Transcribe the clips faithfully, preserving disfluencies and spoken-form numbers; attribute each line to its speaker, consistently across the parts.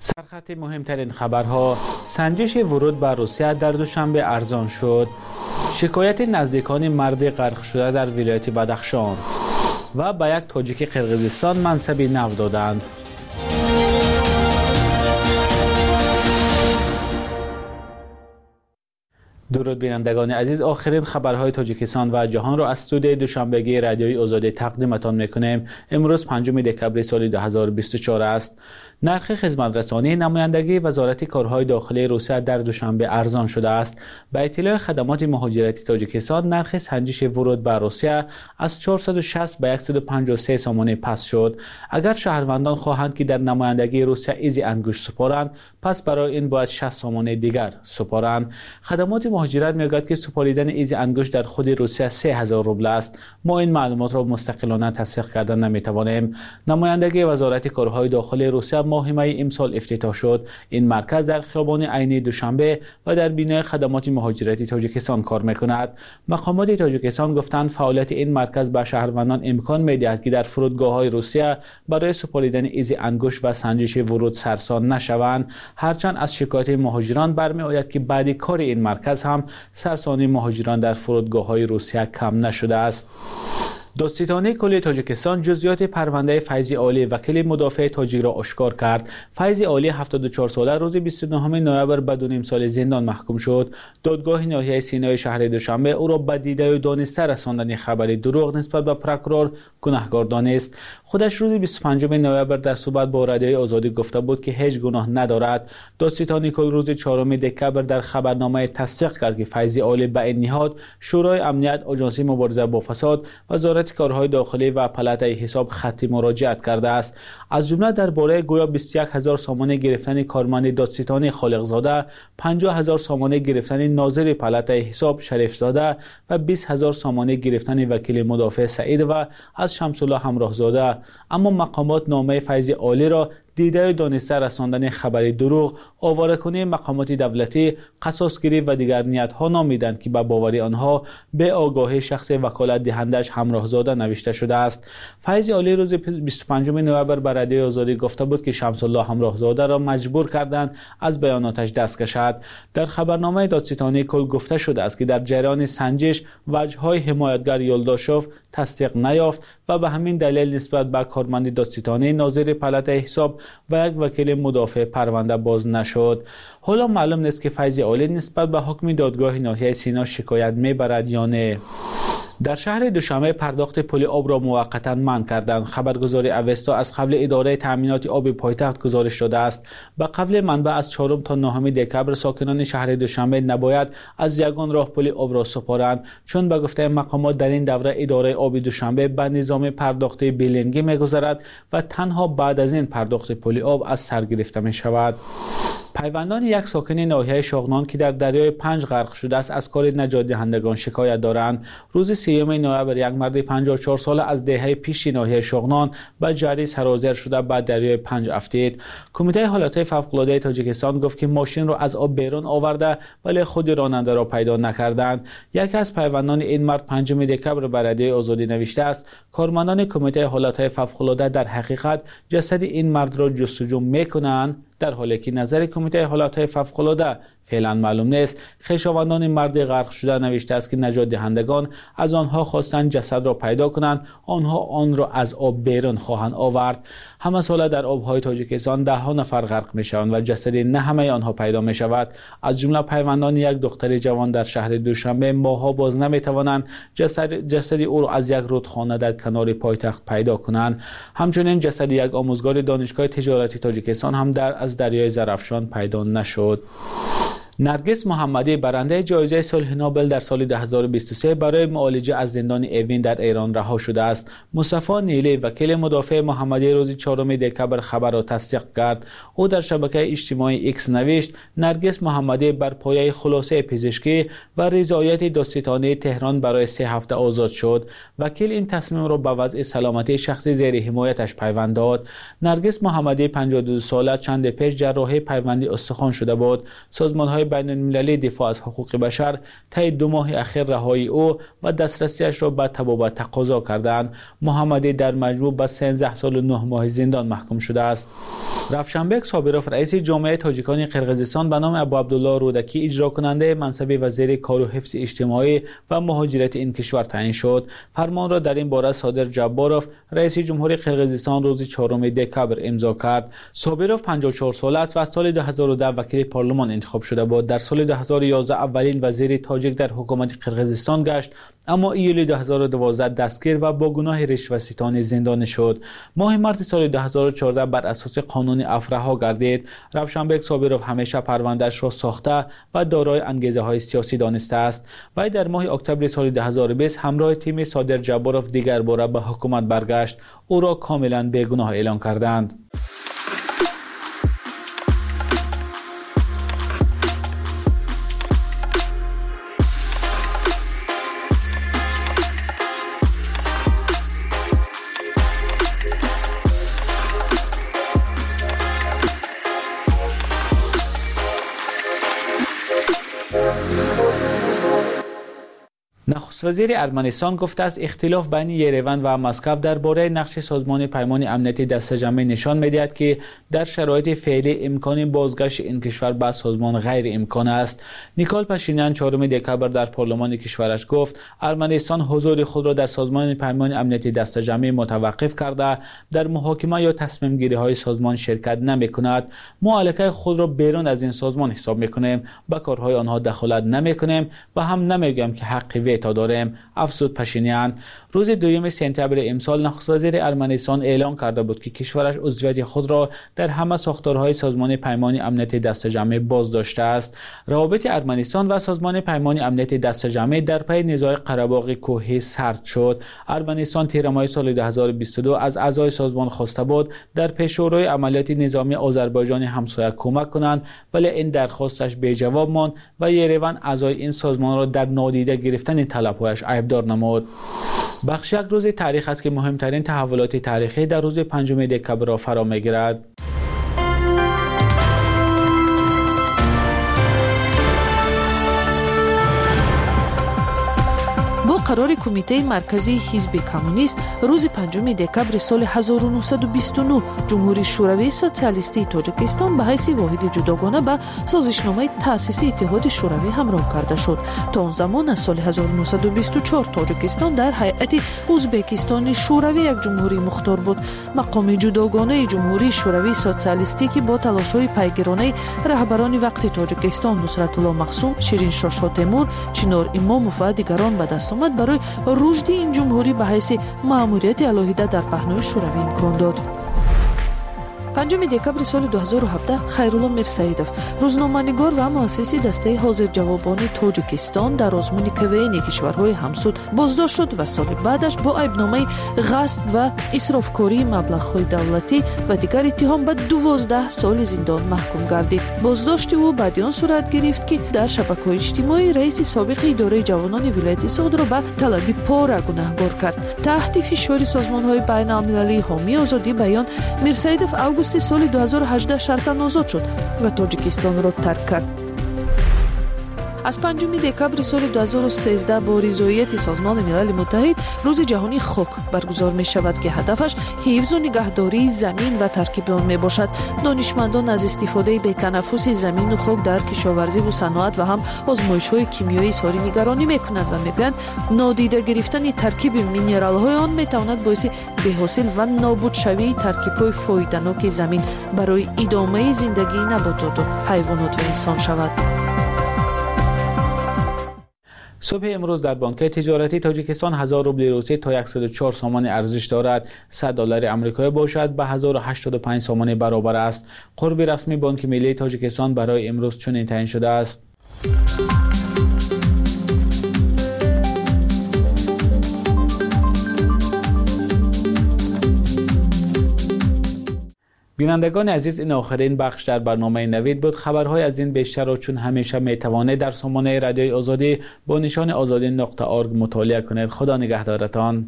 Speaker 1: سرخط مهمترین خبرها: سنجش ورود به روسیه در دوشنبه ارزان شد. شکایت نزدیکان مرد غرق شده در ولایت بدخشان و به یک تاجیک قرقیزستان منصب نو دادند. درود بینندگان عزیز، آخرین خبرهای تاجیکستان و جهان را از استودیوی دوشنبگی رادیوی آزادی تقدیمتان میکنیم. امروز پنجم دکبر سال دو هزار و بیست و چهار است. نرخ خدمترسانی نمایندگی وزارت کارهای داخلی روسیه در دوشنبه ارزان شده است. به اطلاع خدمات مهاجرتی تاجیکستان، نرخ سنجش ورود به روسیه از چهارصد و شصت به صد و پنجاه و سه سامانه پس شد. اگر شهروندان خواهند که در نمایندگی روسیه ایزی انگشت سپارند، پس برای این باید شصت سامانه دیگر سپارند. خدمات مهاجرت میگوید که سپاریدن ایزی انگشت در خود روسیه سه هزار روبل است. ما این معلومات را مستقلانه تصدیق کردن نمیتوانیم. نمایندگی وزارت کارهای داخلی روسیه ماه می امسال افتتاح شد. این مرکز در خیابان عینی دوشنبه و در بینای خدمات مهاجرتی تاجیکستان کار میکند. مقامات تاجیکستان گفتند فعالیت این مرکز به شهروندان امکان میدهد که در فرودگاه‌های روسیه برای سپاریدن ایزی انگشت و سنجش ورود سرسان نشوند. هرچند از شکایت مهاجران برمیآید که بعد کار این مرکز هم سرسانی مهاجران در فرودگاه‌های روسیه کم نشده است. دادستانی کلی تاجیکستان جزئیات پرونده فیضی عالی وکیل مدافع تاجیک را آشکار کرد. فیضی عالی هفتاد و چهار ساله روز بیست و نهم نوامبر به دو نیم سال زندان محکوم شد. دادگاه ناحیه سینای شهر دوشنبه او را به دیده و دانسته رساندن خبری دروغ نسبت به پروکورور گناهکار دانست. خودش روز بیست و پنجم نوامبر در صحبت با رادیوی آزادی گفته بود که هیچ گناه ندارد. دادستانی کل روز چهارم دکبر در خبرنامه تصدیق کرد که فیضی عالی به این نهاد شورای امنیت، آژانس مبارزه با فساد، وزارت کارهای داخلی و پلاتای حساب خطی مراجعت کرده است. از جمله درباره گویا بیست و یک هزار سامانه گرفتن کارمند دادستانی خالقزاده، پنجاه هزار سامانه گرفتن ناظر پلاتای حساب شریفزاده و بیست هزار سامانه گرفتن وکیل مدافع سعید و از شمس الله همراهزاده. اما مقامات نامه فیضی عالی را دیده و دانسته رساندن خبری دروغ، آواره‌کنی مقامات دولتی، قصاص‌گیری و دیگر نیت‌ها نامیدند که به باوری آنها به آگاهی شخص وکالت دهندش همراهزاده نوشته شده است. فیضی عالی روز بیست و پنجم نوامبر به رادیوی آزادی گفته بود که شمس الله همراهزاده را مجبور کردند از بیاناتش دست کشد. در خبرنامه دادستانی کل گفته شده است که در جریان سنجش وجه‌های حمایتگر یولداشوف تصدیق نیافت و به همین دلیل نسبت به کارمند دادستانی ناظر پلاتای حساب و یک وکیل مدافع پرونده باز نشد. حالا معلوم نیست که فیضی عالی نسبت به حکم دادگاه ناحیه سینا شکایت میبرد یا نه. در شهر دوشنبه پرداخت پول آب را موقتا منع کردند. خبرگزاری اوستا از قبل اداره تامینات آب پایتخت گزارش داده است. به قبل منبع از چهارم تا نهم دکبر ساکنان شهر دوشنبه نباید از یگان راه پول آب را سپارند، چون به گفته مقامات در این دوره اداره آب دوشنبه به نظام پرداخت بیلینگی میگذرد و تنها بعد از این پرداخت پول آب از سر گرفته می شود. پیوندان یک ساکن ناحیه شاغنان که در دریای پنج غرق شده است از کار نجات دهندگان شکایت دارند. روز سیوم نوامبر یک مرد پنجاه و چهار ساله از دهه پیش ناحیه شاغنان به جری سرازیر شده به دریای پنج افتید. کمیته حالات فوق‌العاده تاجیکستان گفت که ماشین را از آب بیرون آورده ولی خود راننده را پیدا نکردند. یکی از پیوندان این مرد پنجم دکبر به رادیوی آزادی نوشته است کارمندان کمیته حالات فوق‌العاده در حقیقت جسد این مرد را جستجو میکنند، در حالی که نظر کمیته حالات فوق‌العاده فعلا معلوم نیست. خویشاوندان مرد غرق شده نوشته است که نجات دهندگان از آنها خواستند جسد را پیدا کنند، آنها آن را از آب بیرون خواهند آورد. همه ساله در آبهای تاجیکستان ده ها نفر غرق می شوند و جسد نه همه آنها پیدا می شود. از جمله پیوندان یک دختر جوان در شهر دوشنبه ماه‌ها باز نمی توانند جسد جسد او را از یک رودخانه در کنار پایتخت پیدا کنند. همچنین جسد یک آموزگار دانشگاه تجارتی تاجیکستان هم در از دریای زرافشان پیدا نشد. نرگس محمدی برنده جایزه صلح نوبل در سال دو هزار و بیست و سه برای معالجه از زندان اوین در ایران رها شده است. مصطفی نیلی وکیل مدافع محمدی روز چهارم دکبر خبر را تصدیق کرد. او در شبکه اجتماعی ایکس نوشت نرگس محمدی بر پایه خلاصه پزشکی و رضایت دادستانی تهران برای سه هفته آزاد شد. وکیل این تصمیم را به وضع سلامتی شخصی زیر حمایتش پیوند داد. نرگس محمدی پنجاه و دو ساله چند پیش جراحی پیوندی استخوان شده بود. سازمان‌های های بین المللی دفاع از حقوق بشر طی دو ماه اخیر رهایی او و دسترسیش را به تبابت تقاضا کردند. محمدی در مجموع به سیزده سال و نه ماه زندان محکوم شده است. رفشنبک صابروف رئیس جامعه تاجیکان قرقیزستان به نام ابو عبدالله رودکی اجرا کننده منصب وزیر کار و حفظ اجتماعی و مهاجرت این کشور تعیین شد. فرمان را در این باره صادر جباروف رئیس جمهوری قرقیزستان روز چهارم دکبر امضا کرد. صابروف پنجاه و چهار ساله است و از سال دو هزار و ده وکیل پارلمان انتخاب شده بود. در سال دو هزار و یازده اولین وزیر تاجیک در حکومت قرقیزستان گشت، اما ایول دو هزار و دوازده دستگیر و با گناه رشوه‌ستانی زندانی شد. ماه مارس سال دو هزار و چهارده بر اساس قانون افرها گردید. رفشنبک صابروف همیشه پرونده‌اش را ساخته و دارای انگیزه‌های سیاسی دانسته است. وی در ماه اکتبر سال دو هزار و بیست همراه تیم صادر جباروف دیگر باره به حکومت برگشت. او را کاملا بیگناه اعلام کردند. نخست وزیر ارمنستان گفته است اختلاف بین یریون و مسکو درباره نقش سازمان پیمان امنیتی دسته‌جمعی نشان می‌دهد که در شرایط فعلی امکان بازگشت این کشور به سازمان غیر امکان است. نیکول پاشینیان چهارم دکبر در پارلمان کشورش گفت ارمنستان حضور خود را در سازمان پیمان امنیتی دسته‌جمعی متوقف کرده، در محاکمه یا تصمیم گیری های سازمان شرکت نمی‌کند. ما علاقه خود را بیرون از این سازمان حساب می‌کنیم، به کارهای آنها دخالت نمی‌کنیم و هم نمی‌گویم که حق تا داریم، افزود پاشینیان. روز دوم سپتامبر امسال نخست وزیر ارمنستان اعلام کرده بود که کشورش عضویت خود را در همه ساختارهای سازمان پیمان امنیتی دسته‌جمعی بازداشته است. روابط ارمنستان و سازمان پیمان امنیتی دسته‌جمعی در پی نزاع قره‌باغ کوهی سرد شد. ارمنستان تیر ماه سال دو هزار و بیست و دو از اعضای سازمان خواسته بود در پیشروی عملیات نظامی آذربایجان همسایه کمک کنند، ولی این درخواستش بی جواب ماند و یریون اعضای این سازمان را در نادیده گرفتن طلب‌هایش عیبدار نمود. بخش یک روز تاریخ است که مهمترین تحولات تاریخی در روز پنجم دکبر را فرا می‌گیرد.
Speaker 2: با قرار کمیته مرکزی حزب کمونیست روز پنجم دکبر سال هزار و نهصد و بیست و نه جمهوری شوروی سوسیالیستی تاجیکستان به حیث واحد جداگانه به سازشنامه تأسیس اتحاد شوروی همراه کرده شد. تا آن زمان از سال هزار و نهصد و بیست و چهار تاجیکستان در هیئت ازبکستان شوروی یک جمهوری مختار بود. مقام جداگانه جمهوری شوروی سوسیالیستی که با تلاش‌های پیگیرانه رهبران وقت تاجیکستان نصرت الله مقسوم، شیرین شاه تیمور، چنار اماموف و دیگران به دست آمد، برای رشد این جمهوری به حیث مأموریت علاهیده در پهنای شوروی امکان داد. پنجم دکبر سال دو هزار و هفده خیرالله میرسیدوف روزنامه‌نگار و مؤسس دسته حاضر جوابان تاجیکستان در آزمون کوین کشورهای همسود بازداشت شد و سال بعدش با عیبنامه غصب و اسرافکاری مبلغ‌های دولتی و دیگر اتهام به دوازده سال زندان محکوم گردید. بازداشت او بعد آن صورت گرفت که در شبکه‌های اجتماعی رئیس سابق اداره جوانان ولایت سعود را به طلب پاره گناهکار کرد. تحت فشار سازمان‌های بین‌المللی حامی آزادی بیان، میرسیدوف اوگوست سال دو هزار و هجده شرطاً آزاد شد و تاجیکستان را ترک کرد. از پنجم دکبر سال دو هزار و سیزده با رضایت سازمان ملل متحد روز جهانی خاک برگزار می شود که هدفش حفظ و نگهداری زمین و ترکیب آن می باشد. دانشمندان از استفاده به تنفس زمین و خاک در کشاورزی و صنعت و هم آزمایش‌های کیمیایی اظهار نگرانی می کنند و می گویند نادیده گرفتن ترکیب مینرال‌های آن می تواند باعث بی‌حاصل و نابود شوی ترکیب‌های فایده‌ناک زمین برای ادامه زندگی نباتات و حیوانات و انسان شود.
Speaker 1: صبح امروز در بانک تجارتی تاجیکستان هزار روبل روسی تا صد و چهار سامان ارزش دارد. صد دلار آمریکایی باشد به هزار و هشتاد و پنج سامان برابر است. قرب رسمی بانک ملی تاجیکستان برای امروز چنین تعیین شده است. بینندگان عزیز، این آخرین بخش در برنامه نوید بود. خبرهای از این بیشتر را چون همیشه می توانید در سامانه رادیوی آزادی با نشان آزادی نقطه ارگ مطالعه کنید. خدا نگهدارتان.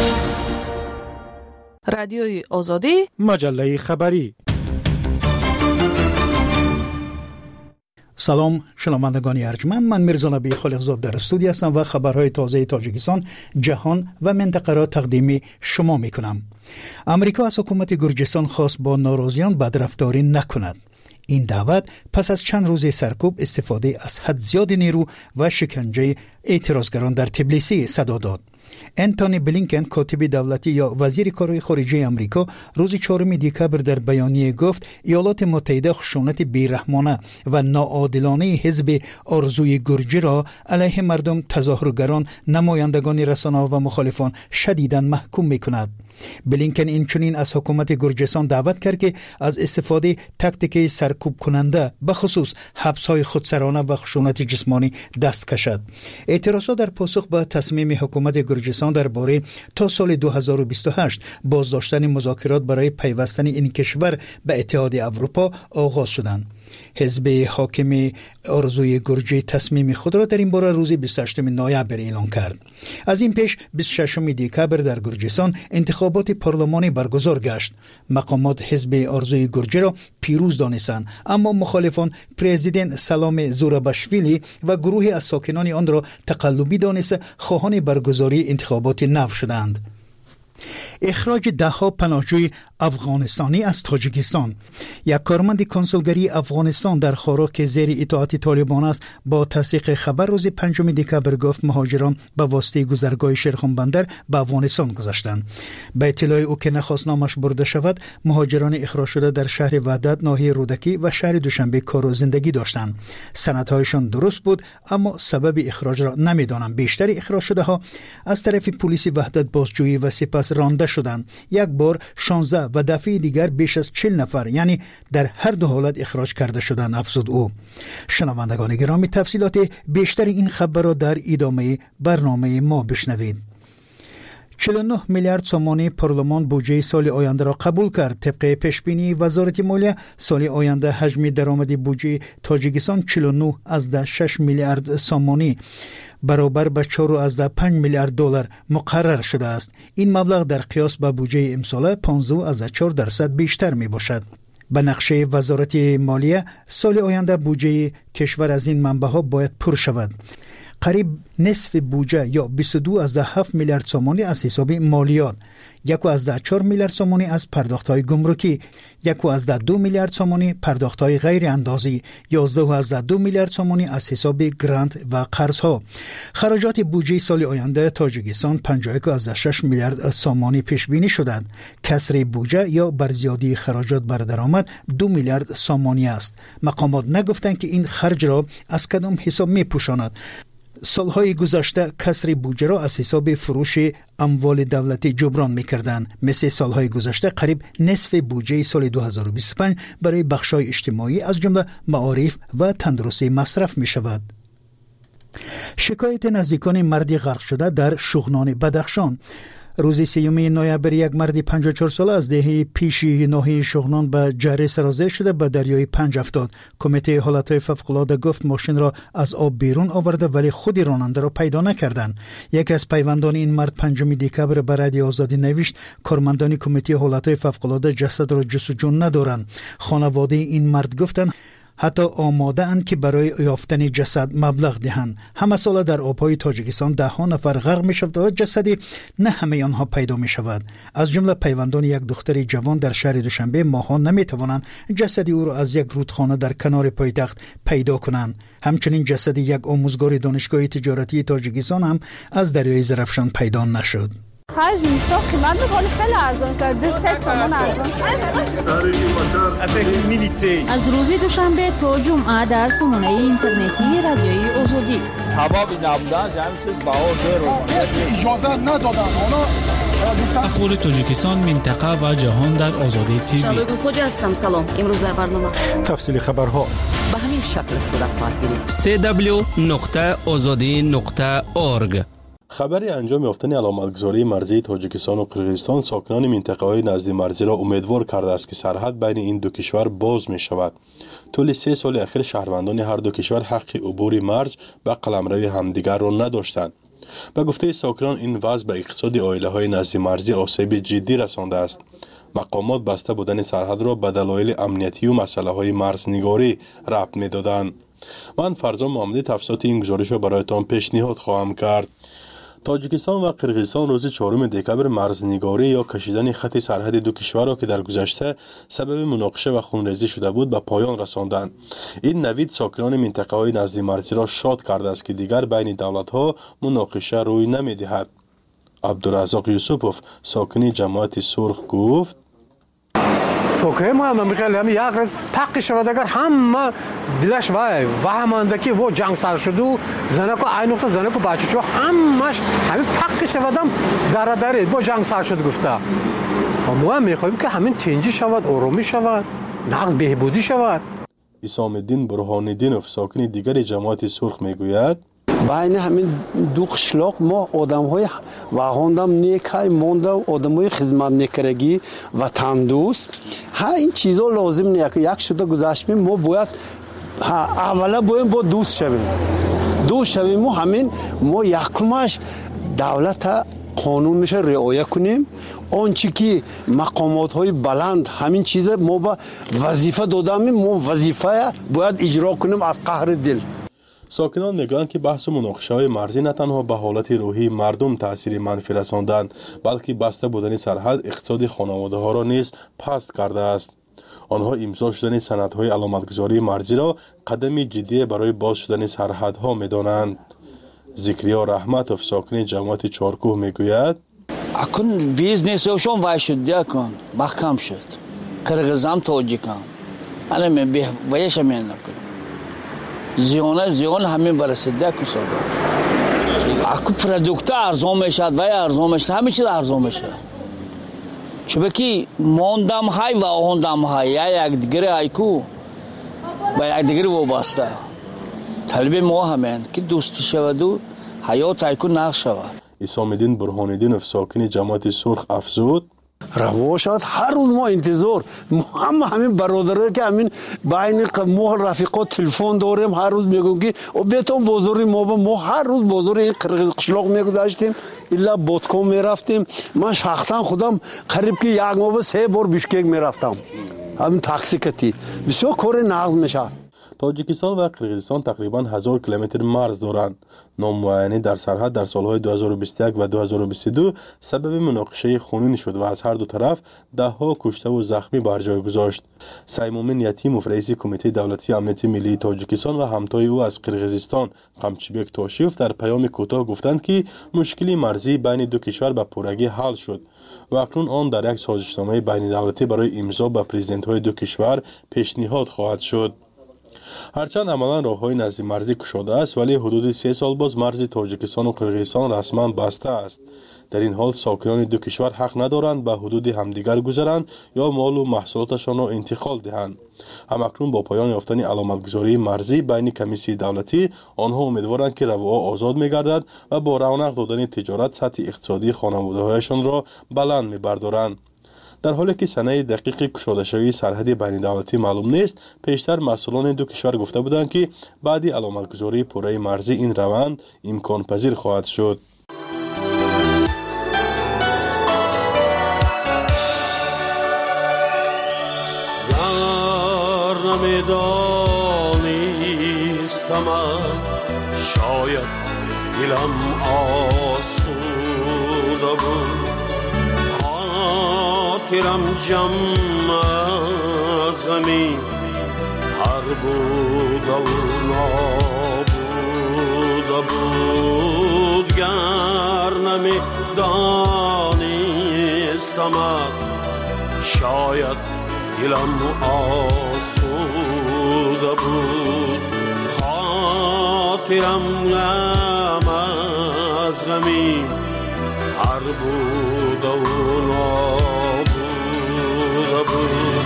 Speaker 2: رادیوی آزادی،
Speaker 3: مجله خبری. سلام شنوندگان ارجمند، من میرزا نبی خالقزاد در استودیو هستم و خبرهای تازه تاجیکستان، جهان و منطقه را تقدیم شما میکنم. امریکا از حکومت گرجستان خواست با ناراضیان بدرفتاری نکند. این دعوت پس از چند روز سرکوب، استفاده از حد زیاد نیرو و شکنجه اعتراضگران در تبلیسی صدا داد. انتونی بلینکن، کاتب دولتی یا وزیر کارهای خارجه امریکا، روز چهارم دکبر در بیانیه گفت ایالات متحده خشونت بیرحمانه و ناعادلانه حزب آرزوی گرجی را علیه مردم، تظاهرگران، نمایندگان رسانه‌ها و مخالفان شدیداً محکوم می‌کند. بلینکن این چنین از حکومت گرجستان دعوت کرد که از استفاده تاکتیک سرکوب کننده، به خصوص حبس‌های خودسرانه و خشونت جسمانی دست کشد. اعتراضات در پاسخ به تصمیم حکومت گرجستان درباره تا سال دو هزار و بیست و هشت بازداشتن مذاکرات برای پیوستن این کشور به اتحاد اروپا آغاز شدند. حزب حاکم آرزوی گرجی تصمیم خود را در این باره روز بیست و هشتم نوامبر اعلام کرد. از این پیش بیست و ششم دکبر در گرجستان انتخابات پارلمانی برگزار گشت. مقامات حزب آرزوی گرجی را پیروز دانستند، اما مخالفان پرزیدنت سلام زوراباشویلی و گروهی از ساکنان آن را تقلبی دانسته خواهان برگزاری انتخابات نو شدند. اخراج ده ها پناهجوی افغانستانی از تاجیکستان. یک کارمند کنسولگری افغانستان در خارا که زیر اطاعت طالبان است، با تصدیق خبر روز پنجم دکبر گفت مهاجران به واسطه گذرگاه شیرخان بندر به افغانستان گذشتند. به اطلاع او که نخواست نامش برده شود، مهاجران اخراج شده در شهر وحدت، ناحیه رودکی و شهر دوشنبه کار و زندگی داشتند. سندهایشان درست بود، اما سبب اخراج را نمیدانند. بیشتر اخراج شده ها از طرف پلیس وحدت بازجویی و سپس رانده شدند. یک بار شانزده و دفعه دیگر بیش از چهل نفر، یعنی در هر دو حالت اخراج کرده شدند، افزود او. شنوندگان گرامی، تفصیلات بیشتر این خبر را در ادامه برنامه ما بشنوید. چهل و نه میلیارد سومانی پارلمان بودجه سال آینده را قبول کرد. طبق پیشبینی وزارت مالیه، سال آینده حجم درآمد بودجه تاجیکستان چهل و نه ازده شش میلیارد سومانی برابر به چهار ازده پنج میلیارد دلار مقرر شده است. این مبلغ در قیاس با بودجه امسال پانزده ازده چهار درصد بیشتر می باشد. به نقشه وزارت مالیه، سال آینده بودجه کشور از این منبع ها باید پر شود. قریب نصف بودجه یا بیست و دو ازده هفت میلیارد سومانی از حساب مالیات، یک ازده چهار میلیارد سومانی از پرداخت‌های گمرکی، یک ازده دو میلیارد سومانی پرداخت‌های غیر اندازی، یازده ازده دو میلیارد سومانی از حساب گرانت و قرض‌ها. خراجات بودجه سال آینده تاجیکستان پنجاه و یک ازده شش میلیارد سومانی پیش بینی شده. کسر بودجه یا برزیادی خراجات بر درآمد دو میلیارد سومانی است. مقامات نگفتند که این خرج را از کدام حساب می‌پوشاند. سالهای گذشته کسر بودجه را از حساب فروش اموال دولتی جبران می‌کردند. مثل سالهای گذشته قریب نصف بودجه سال دو هزار و بیست و پنج برای بخش‌های اجتماعی از جمله معارف و تندرستی مصرف می‌شود. شکایت نزدیکان مردی غرق شده در شغنان بدخشان. روز سیوم نوامبر یک مرد پنجاه و چهار ساله از دهه پیشی ناحیه شغنان به جره سرازیر شده به دریای پنج افتاد. کمیته حالتهای فوق‌العاده گفت ماشین را از آب بیرون آورده ولی خود راننده را پیدا نکردند. یکی از پیوندان این مرد پنجم دکبر به رادیو آزادی نوشت کارمندان کمیته حالتهای فوق‌العاده جسد را جستجو ندارند. خانواده این مرد گفتند حتی آماده اند که برای یافتن جسد مبلغ دهند. همه سال در آبهای تاجیکستان ده ها نفر غرق می شود و جسدی نه همه آنها پیدا می شود. از جمله پیوندان یک دختر جوان در شهر دوشنبه ماها نمی توانند جسد او را از یک رودخانه در کنار پایتخت پیدا کنند. همچنین جسد یک آموزگار دانشگاه تجارتی تاجیکستان هم از دریای زرافشان پیدا نشد.
Speaker 4: خرج نیستا قیمت میکنه خیلی ارزان شد. دو سه سامان ارزان شد.
Speaker 5: از روز دوشنبه تا جمعه در سامانه اینترنتی رادیوی آزادی
Speaker 6: حبابی نبودن جمعی چیز باور دیر
Speaker 7: اجازه ندادن.
Speaker 8: اخبار تاجیکستان، منطقه و جهان در آزادی تیوی.
Speaker 5: شبگو خوجه هستم. سلام. امروز در برنامه
Speaker 7: تفصیل خبرها
Speaker 9: به همین شکل صورت خواهد گرفت.
Speaker 10: سی دبلیو نقطه آزادی نقطه اورگ.
Speaker 11: خبر انجام یافتن علامتگذاری مرزی تاجیکستان و قرقیزستان ساکنان منطقه‌های نزد مرزی را امیدوار کرده است که سرحد بین این دو کشور باز می شود. طول سه سال اخیر شهروندان هر دو کشور حق عبور مرز و قلمروی همدیگر را نداشتند. به گفته ساکنان این وضع به اقتصاد عائله‌های نزد مرزی آسیب جدی رسانده است. مقامات بسته بودن سرحد را به دلایل امنیتی و مسئله های مرزنگاری ربط می دادند. من فرزان محمدی تفصیلات این گزارش را برایتان پیشنهاد خواهم کرد. تاجیکستان و قرقیزستان روز چهارم دکبر مرزنگاری یا کشیدن خط سرحد دو کشور را که در گذشته سبب مناقشه و خونریزی شده بود به پایان رساندند. این نوید ساکنان منطقه های نزدیک مرزی را شاد کرده است که دیگر بین دولت ها مناقشه روی نمی دهد. عبدالرزاق یوسفوف ساکنی جماعت سرخ گفت:
Speaker 12: توکه ما هم میخوایم همین یک روز پاک شود اگر همه دلش وای و همانده که وہ جنگ سر شد و زنکو این وقت زنکو بچه چو همش همین پاک شود هم ذره دارید با جنگ سر شد گفته. ما هم میخوایم که همین تنجی شود، آرامی شود، نقض بهبودی شود.
Speaker 11: اسام الدین برهان‌الدینوف ساکنی دیگر جماعت سرخ میگوید:
Speaker 13: بین همین دو قشلاق ما آدم های واهاندم نیکای مونده و آدم های خدمت نکرگی و تندوست ها این چیزا لازم نیست که یک شده گذاشتیم ما باید اولا باید با دوست شویم دوست شویم و همین ما یکمش دولت قانونش رعایت کنیم. آنچه که مقامات های بلند همین چیز ما با وظیفه دادیم ما وظیفه باید اجرا کنیم از قهر دل.
Speaker 11: ساکنان میگویند که بحث و مناقشه های مرزی نه تنها به حالت روحی مردم تأثیر منفی رساندند بلکه بسته بودن سرحد اقتصاد خانواده ها را نیز پست کرده است. آنها امضا شدن سندهای علامتگذاری مرزی را قدمی جدی برای باز شدن سرحدها میدانند. ذکریا رحمتوف ساکن جماعت چارکوه میگوید:
Speaker 14: اکن بیزنسشون وای شد دیکن محکم شد قرقیزستان تاجیکستان انا می وایش می نکن زیان زیان همین برسیده که سودا اکو پروداکت ارزان میشد و ارزان میشد همه چیز ارزان میشه چون که موندم های و آهندم های یا یک دیگر ایکو با یک دیگر وابسته طلب ما همین که دوستی شود و حیات ایکو نقش شود.
Speaker 11: اسام الدین برهان‌الدینوف ساکن جماعت سرخ افزود:
Speaker 13: روا شد هر روز ما انتظار ما هم همین برادره که همین بین ما رفیقات تلفن داریم هر روز میگم که بیتون بازاری ما با ما هر روز بازاری قشلاق میگذاشتیم الا بوتکو میرفتیم. من شخصا خودم قریب که یک ماه سه بار بیشکک میرفتم همین تاکسی کتی بسیار کار نقض میشه.
Speaker 11: تاجیکستان و قرقیزستان تقریباً هزار کیلومتر مرز دارند. نامعینی در سرحد در سالهای دو هزار و بیست و یک و دو هزار و بیست و دو سبب مناقشه خونین شد و از هر دو طرف ده ها کشته و زخمی بر جای گذاشت. سیمومین یتیموف رئیس کمیته دولتی امنیت ملی تاجیکستان و همتای او از قرقیزستان قمچیبک تاشیف در پیام کوتاه گفتند که مشکلی مرزی بین دو کشور به پورگی حل شد و اکنون آن در یک سازشنامه بین دولتی برای امضا به پرزیدنت های دو کشور پیشنهاد خواهد شد. هرچند عملا راههای نزدیک مرزی گشوده است ولی حدود سه سال باز مرز تاجیکستان و قرقیزستان رسما بسته است. در این حال ساکنان دو کشور حق ندارند به حدود همدیگر گذرند یا مال و محصولاتشان را انتقال دهند. همکنون با پایان یافتن علامتگذاری مرزی بین کمیسیون دولتی آنها امیدوارند که رواها آزاد می‌گردد و با رونق دادن تجارت سطح اقتصادی خانواده‌هایشان را بلند می‌بردارند. در حالی که سنه دقیق گشوده شوی سرحد بین دولتی معلوم نیست، پیشتر مسئولان دو کشور گفته بودند که بعد علامتگذاری پوره مرزی این روند امکان پذیر خواهد شد.
Speaker 15: شاید دلم آسوده بود خاطرم جمع از غمی هر بود و نابوده بود گر نمی دانستم شاید دلم آسوده بود خاطرم غم از غمی هر بود و نابوده بود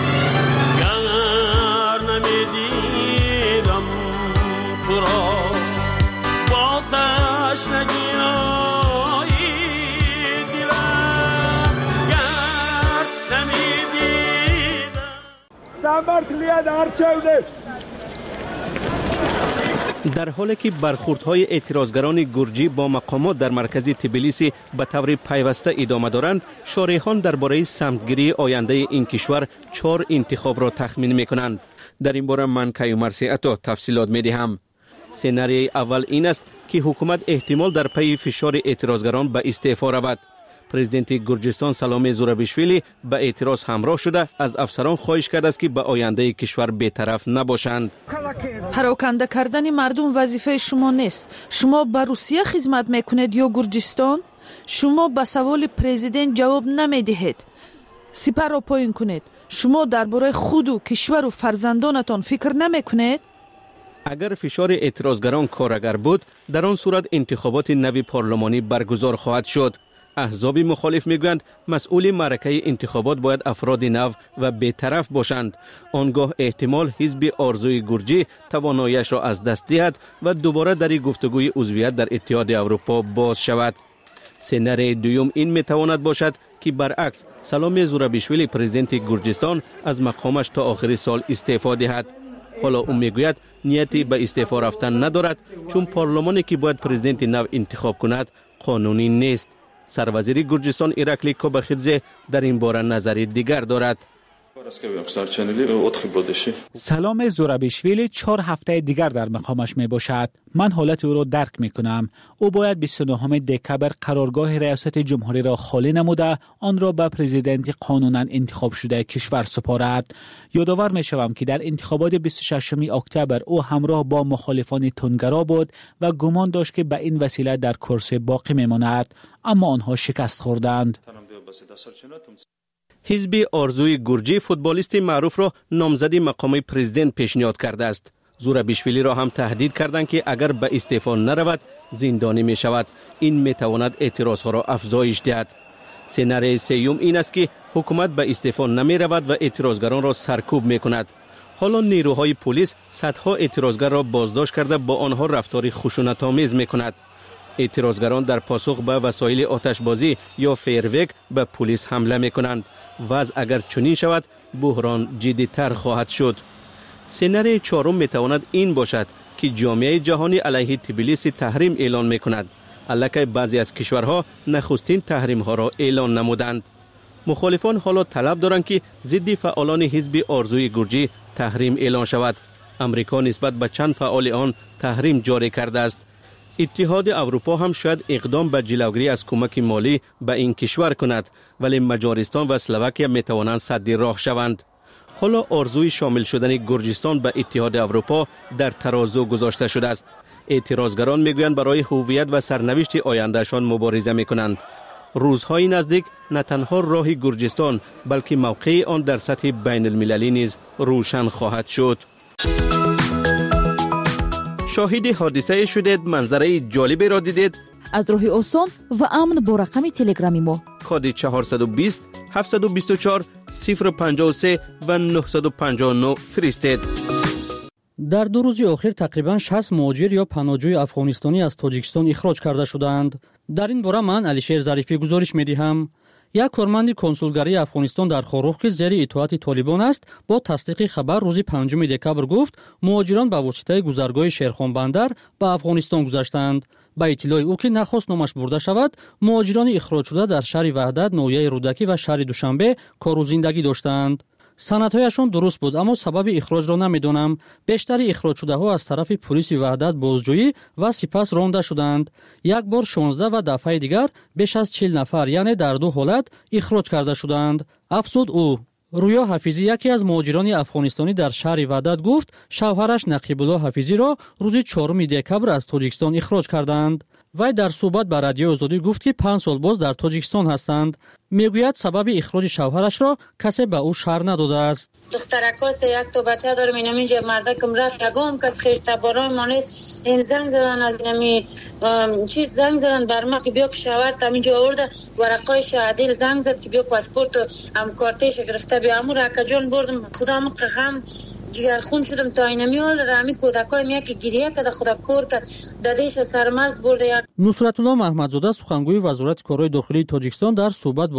Speaker 15: گر نمیدیدم تو را با تشنگی های دلم گر نمیدیدم
Speaker 7: Sen Bartlı'ya da harçavdı.
Speaker 10: در حالی که برخوردهای اعتراضگران گرجی با مقامات در مرکز تبلیسی به طور پیوسته ادامه دارند، شارحان درباره سمتگیری آینده این کشور چهار انتخاب را تخمین می‌کنند. در این باره من کیومرثی عطا تفصیلات می‌دهم. سناریوی اول این است که حکومت احتمال در پی فشار اعتراضگران به استعفا رود. پرزیدنت گرجستان سالومه زورابیشویلی به اعتراض همراه شده از افسران خواهش کرده است که به آینده کشور بی‌طرف نباشند.
Speaker 2: پراکنده کردن مردم وظیفه شما نیست. شما به روسیه خدمت میکنید یا گرجستان؟ شما به سوال پرزیدنت جواب نمیدهید. سپر را پایین کنید. شما درباره خود و کشور و فرزندانتان فکر نمیکنید؟
Speaker 10: اگر فشار اعتراضگران کارگر بود، در آن صورت انتخابات نوی پارلمانی برگزار خواهد شد. احزاب مخالف میگویند مسئول معرکه انتخابات باید افراد نو و بی‌طرف باشند. آنگاه احتمال حزب آرزوی گرجی تواناییش را از دست دهد و دوباره در گفتگوی عضویت در اتحاد اروپا باز شود. سناریوی دوم این میتواند باشد که برعکس سالومه زورابیشویلی پرزیدنت گرجستان از مقامش تا آخر سال استعفا دهد. حالا او میگوید نیتی به استعفا رفتن ندارد، چون پارلمانی که باید پرزیدنت نو انتخاب کند قانونی نیست. سروزیر گرجستان ایرکلی کوباخیدزه در این باره نظری دیگر دارد.
Speaker 1: سالومه زورابیشویلی چهار هفته دیگر در مقامش می باشد. من حالت او را درک می کنم. او باید بیست و نهم دکبر قرارگاه ریاست جمهوری را خالی نموده آن را به پرزیدنت قانونا انتخاب شده کشور سپارد. یادآور می شوم که در انتخابات بیست و ششم اکتبر او همراه با مخالفان تندگرا بود و گمان داشت که به این وسیله در کرسی باقی می ماند، اما آنها شکست خوردند.
Speaker 10: حزب آرزوی گرجی فوتبالیست معروف را نامزد مقام پرزیدنت پیشنهاد کرده است. زورابیشویلی را هم تهدید کردند که اگر به استعفا نرود زندانی می شود. این می تواند اعتراضها را افزایش دهد. سناریوی سوم این است که حکومت به استعفا نمی رود و اعتراضگران را سرکوب می کند. حالا نیروهای پلیس صدها اعتراضگر را بازداشت کرده با آنها رفتار خشونت‌آمیز می کند. اعتراضگران در پاسخ به وسایل آتشبازی یا فیرویک به پلیس حمله می کنند. وضع اگر چنین شود بحران جدی‌تر خواهد شد. سناریوی چهارم می تواند این باشد که جامعه جهانی علیه تبلیسی تحریم اعلان می کند. البته بعضی از کشورها نخستین تحریم ها را اعلان نمودند. مخالفان حالا طلب دارند که ضد فعالان حزب آرزوی گرجی تحریم اعلان شود. امریکا نسبت به چند فعال آن تحریم جاری کرده است. اتحاد اروپا هم شاید اقدام به جلوگیری از کمک مالی به این کشور کند، ولی مجارستان و اسلواکیه می توانند سد راه شوند. حالا آرزوی شامل شدن گرجستان به اتحاد اروپا در ترازو گذاشته شده است. اعتراضگران میگویند برای هویت و سرنوشت آیندهشان مبارزه میکنند. روزهای نزدیک نه تنها راه گرجستان بلکه موقع آن در سطح بین المللی نیز روشن خواهد شد. شاهد حادثه شدید، منظره جالبی را دیدید؟
Speaker 5: از راه آسان و امن با رقم تلگرامی ما
Speaker 10: کد چهارصد و بیست هفتصد و بیست و چهار صفر پنجاه و سه و نهصد و پنجاه و نه فرستید.
Speaker 16: در دو روز اخیر تقریباً شصت مهاجر یا پناهجوی افغانستانی از تاجیکستان اخراج کرده شدند. در این باره من علیشیر ظریفی گزارش می‌دهم. یک کارمند کنسولگری افغانستان در خاروخ که زیر اطاعت طالبان است با تصدیق خبر روز پنجم دکبر گفت مهاجران به واسطه گذرگاه شیرخان بندر به افغانستان گذشتند. با اطلاع او که نخواست نامش برده شود، مهاجران اخراج شده در شهر وحدت، ناحیه رودکی و شهر دوشنبه کار و زندگی داشتند. سندهایشان درست بود، اما سبب اخراج را نمیدانم. بیشتر اخراج شده ها از طرف پلیس وحدت بازجویی و سپس رانده شدند. یک بار شانزده و دفعه دیگر بیش از چهل نفر، یعنی در دو حالت اخراج کرده شدند. افزود او. رویا حفیظی یکی از مهاجران افغانستانی در شهر وحدت گفت شوهرش نقیب الله حفیظی را روز چهارم دکبر از تاجیکستان اخراج کردند. وی در صحبت با رادیو آزادی گفت که پنج سال باز در تاجیکستان هستند. میگوید سبب اخراج شوهرش را کسی به او شهر نداده است.
Speaker 17: دخترکاس یک تا بچه دارم، اینم اینجا مردکم رفت یگام کس خیشت بارای مانست این زنگ زدن از اینمی چیز زنگ زدن بر ما که بیا که شوهرت هم اینجا آورده ورقای شهادیل زنگ زد که بیا پاسپورت هم کارتش گرفته بیا امو رکا جان بردم خودم قخم جگر خون شدم تا اینمی حال رامی کودکای میاد که گریه کرده خدا کور کرد دادیش سرمرز برده.
Speaker 16: نصرت الله محمدزاده سخنگوی وزارت کارهای داخلی تاجیکستان در صحبت با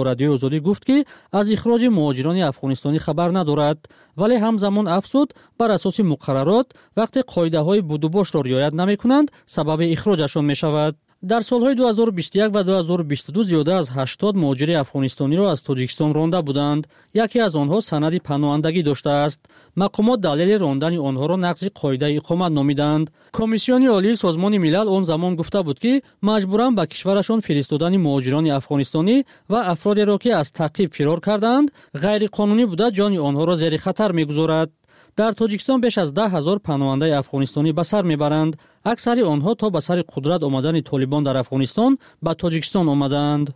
Speaker 16: رادیوی آزادی گفت که از اخراج مهاجران افغانستانی خبر ندارد، ولی همزمان افزود بر اساس مقررات وقتی قاعده‌های بودوباش را رعایت نمی‌کنند سبب اخراجشان می‌شود. در سالهای دو هزار و بیست و یک و دو هزار و بیست و دو زیاده از هشتاد مهاجر افغانستانی را از تاجیکستان رانده بودند. یکی از آنها سند پناهندگی داشته است. مقامات دلیل راندن آنها را نقض قاعده اقامت نامیدند. کمیسیون عالی سازمان ملل آن زمان گفته بود که مجبوراً به کشورشان فرستادن مهاجران افغانستانی و افرادی را که از تعقیب فرار کردند غیر قانونی بوده جان آنها را زیر خطر می‌گذارد. در تاجیکستان بیش از ده هزار پناهنده افغانستانی به سر میبرند. اکثر آنها تا به سر قدرت آمدن طالبان در افغانستان به تاجیکستان آمدند.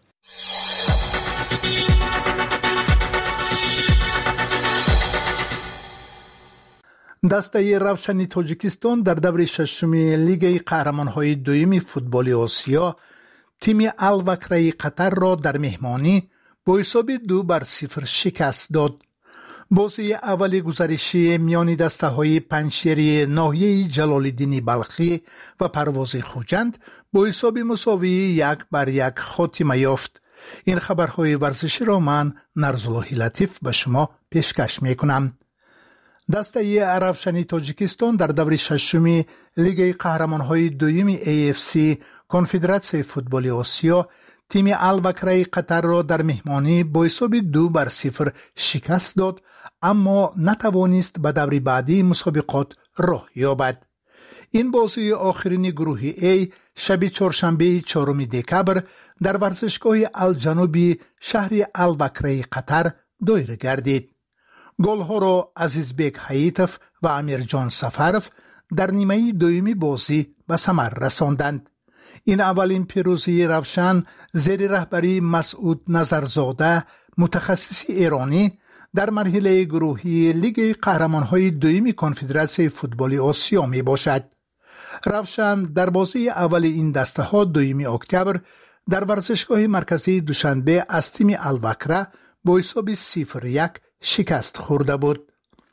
Speaker 18: دسته روشن تاجیکستان در دور ششم لیگ قهرمان‌های دوم فوتبال آسیا تیم الوکره قطر را در مهمانی با حساب دو بر صفر شکست داد. بازی اول گزارشی میان دسته های پنجشیر ناحیه جلال‌الدین بلخی و پرواز خوجند با حساب مساوی یک بر یک خاتمه یافت. این خبرهای ورزشی را من نرزالله لطیف به شما پیشکش میکنم. دسته روشن تاجیکستان در دور ششم لیگ قهرمان‌های دوم ای اف سی کنفدراسیون فوتبال آسیا تیم الوکره قطر را در مهمانی با حساب دو بر صفر شکست داد، اما نتوانست به دور بعدی مسابقات راه یابد. این بازی آخرین گروه ای شب چهارشنبه چهارم دکبر در ورزشگاه الجنوبی شهر الوکره قطر دایر گردید. گل‌ها را عزیزبک حییتف و امیرجان سفرف در نیمه دومی بازی به ثمر رساندند. این اولین پیروزی روشن زیر رهبری مسعود نظرزاده متخصص ایرانی در مرحله گروهی لیگ قهرمان‌های دوم کنفدراسیون فوتبال آسیا می باشد. روشن در بازی اول این دسته ها دوم اکتبر در ورزشگاه مرکزی دوشنبه از تیم الوکره با حساب صفر یک شکست خورده بود.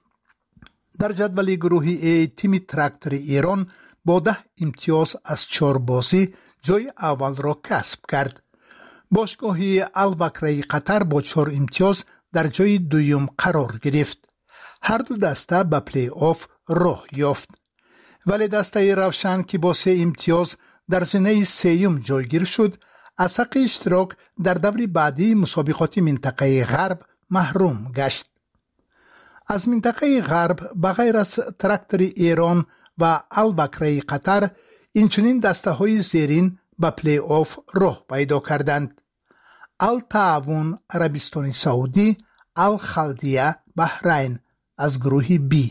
Speaker 18: در جدول گروهی ای تیم تراکتور ایران با ده امتیاز از چهار بازی جای اول را کسب کرد. باشگاه الوکره قطر با چهار امتیاز در جای دوم قرار گرفت. هر دو دسته به پلی آف راه یافت. ولی دسته روشن که با سه امتیاز در زینه سیوم جایگیر شد، از حق اشتراک در دور بعدی مسابقات منطقه غرب محروم گشت. از منطقه غرب بغیر از تراکتور ایران و الوکره قطر اینچنین دسته های زیرین به پلی آف راه پیدا کردند. التعاون عربستان سعودی، الخلدیه بحرین از گروه بی،